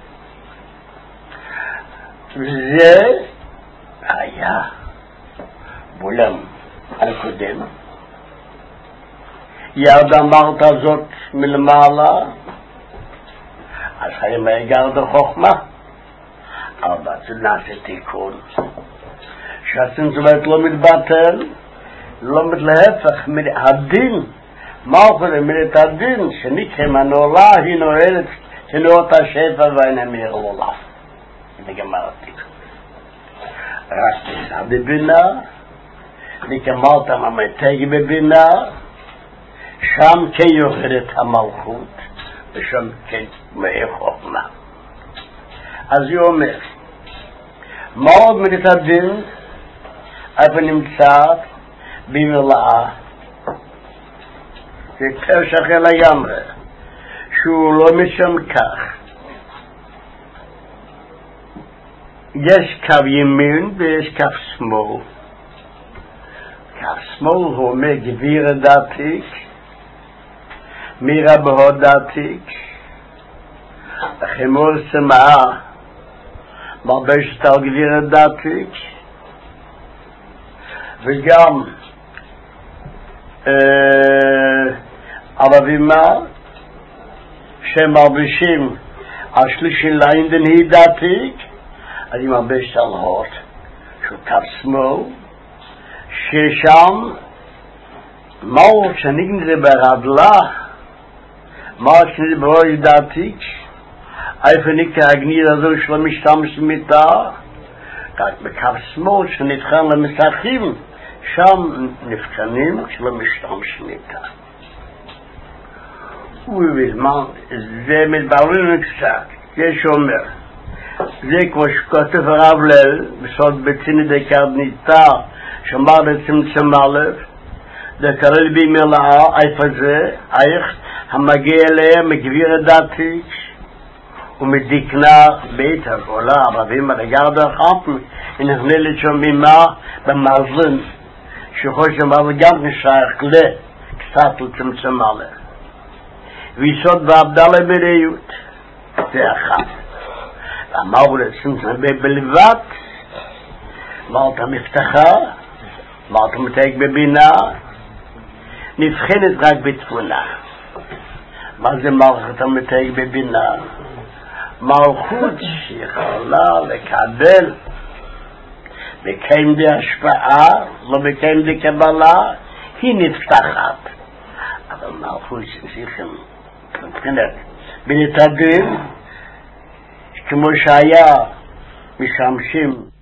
וזה היה בעולם הקודם ירד אמרת זאת מלמעלה אז חיים יגרד חוכמה אבל זה נעשה תיקון שהצמצומת לא מתבטל לא מתלהפך הדין מה אוכל מידת הדין שנקרא מנעולה היא נועלת שנורת השפע והנמיר לעולם נגמר התיקון רק ניסה בבינה נקמרת ממתג בבינה שם כן יוחדת המלכות ושם כן מאי חוכמה אז היא אומר מה עוד מידת הדין איפה נמצאת במלאה זה פרש אחר לגמרי שהוא לא משם כך יש קו ימין ויש קו שמאל. קו שמאל הוא אומר גביר דתיק, מירה בהו דתיק, חימור סמאה, מרבשת על גביר דתיק, וגם אבבימה שמרבשים על שלישי ליינדן היא דתיק, אני מרבשת על הוט של קו שמאל, ששם מהו שנגנזה ברדלה, מהו שנגנזה ברוי דתיק, איפה נקרא הגניד הזו שלא משתמשים איתה, רק בקו שמאל שנבחן למסכים, שם נבחנים שלא משתמשים איתה. ובזמן זה מתבררים קצת, יש אומר, זה כמו שכותב הרב ליל, בסוד בציני דקרניתה, שמר לצמצם א', דקרל בי מלאה, איפה זה, איך המגיע אליהם מגביר דתיק, ומדיקנה בית הגולה, רבים הרגרד אחת, ונכנה לשוממה במאזן, שחושב אבל גם נשאר כלי, קצת לצמצם א'. ויסוד ועבדלה בריות, זה אחת. ואמרו לצמצם בלבד, אמרת מבטחה, אמרת מתייק בבינה, נבחנת רק בתבונה. מה זה מערכת המתייק בבינה? מלכות שיכולה לקבל בקיים די השפעה, לא בקיים די קבלה, היא נפתחת. אבל מלכות שצריכים מבחינת בנתדים, כמו שהיה משמשים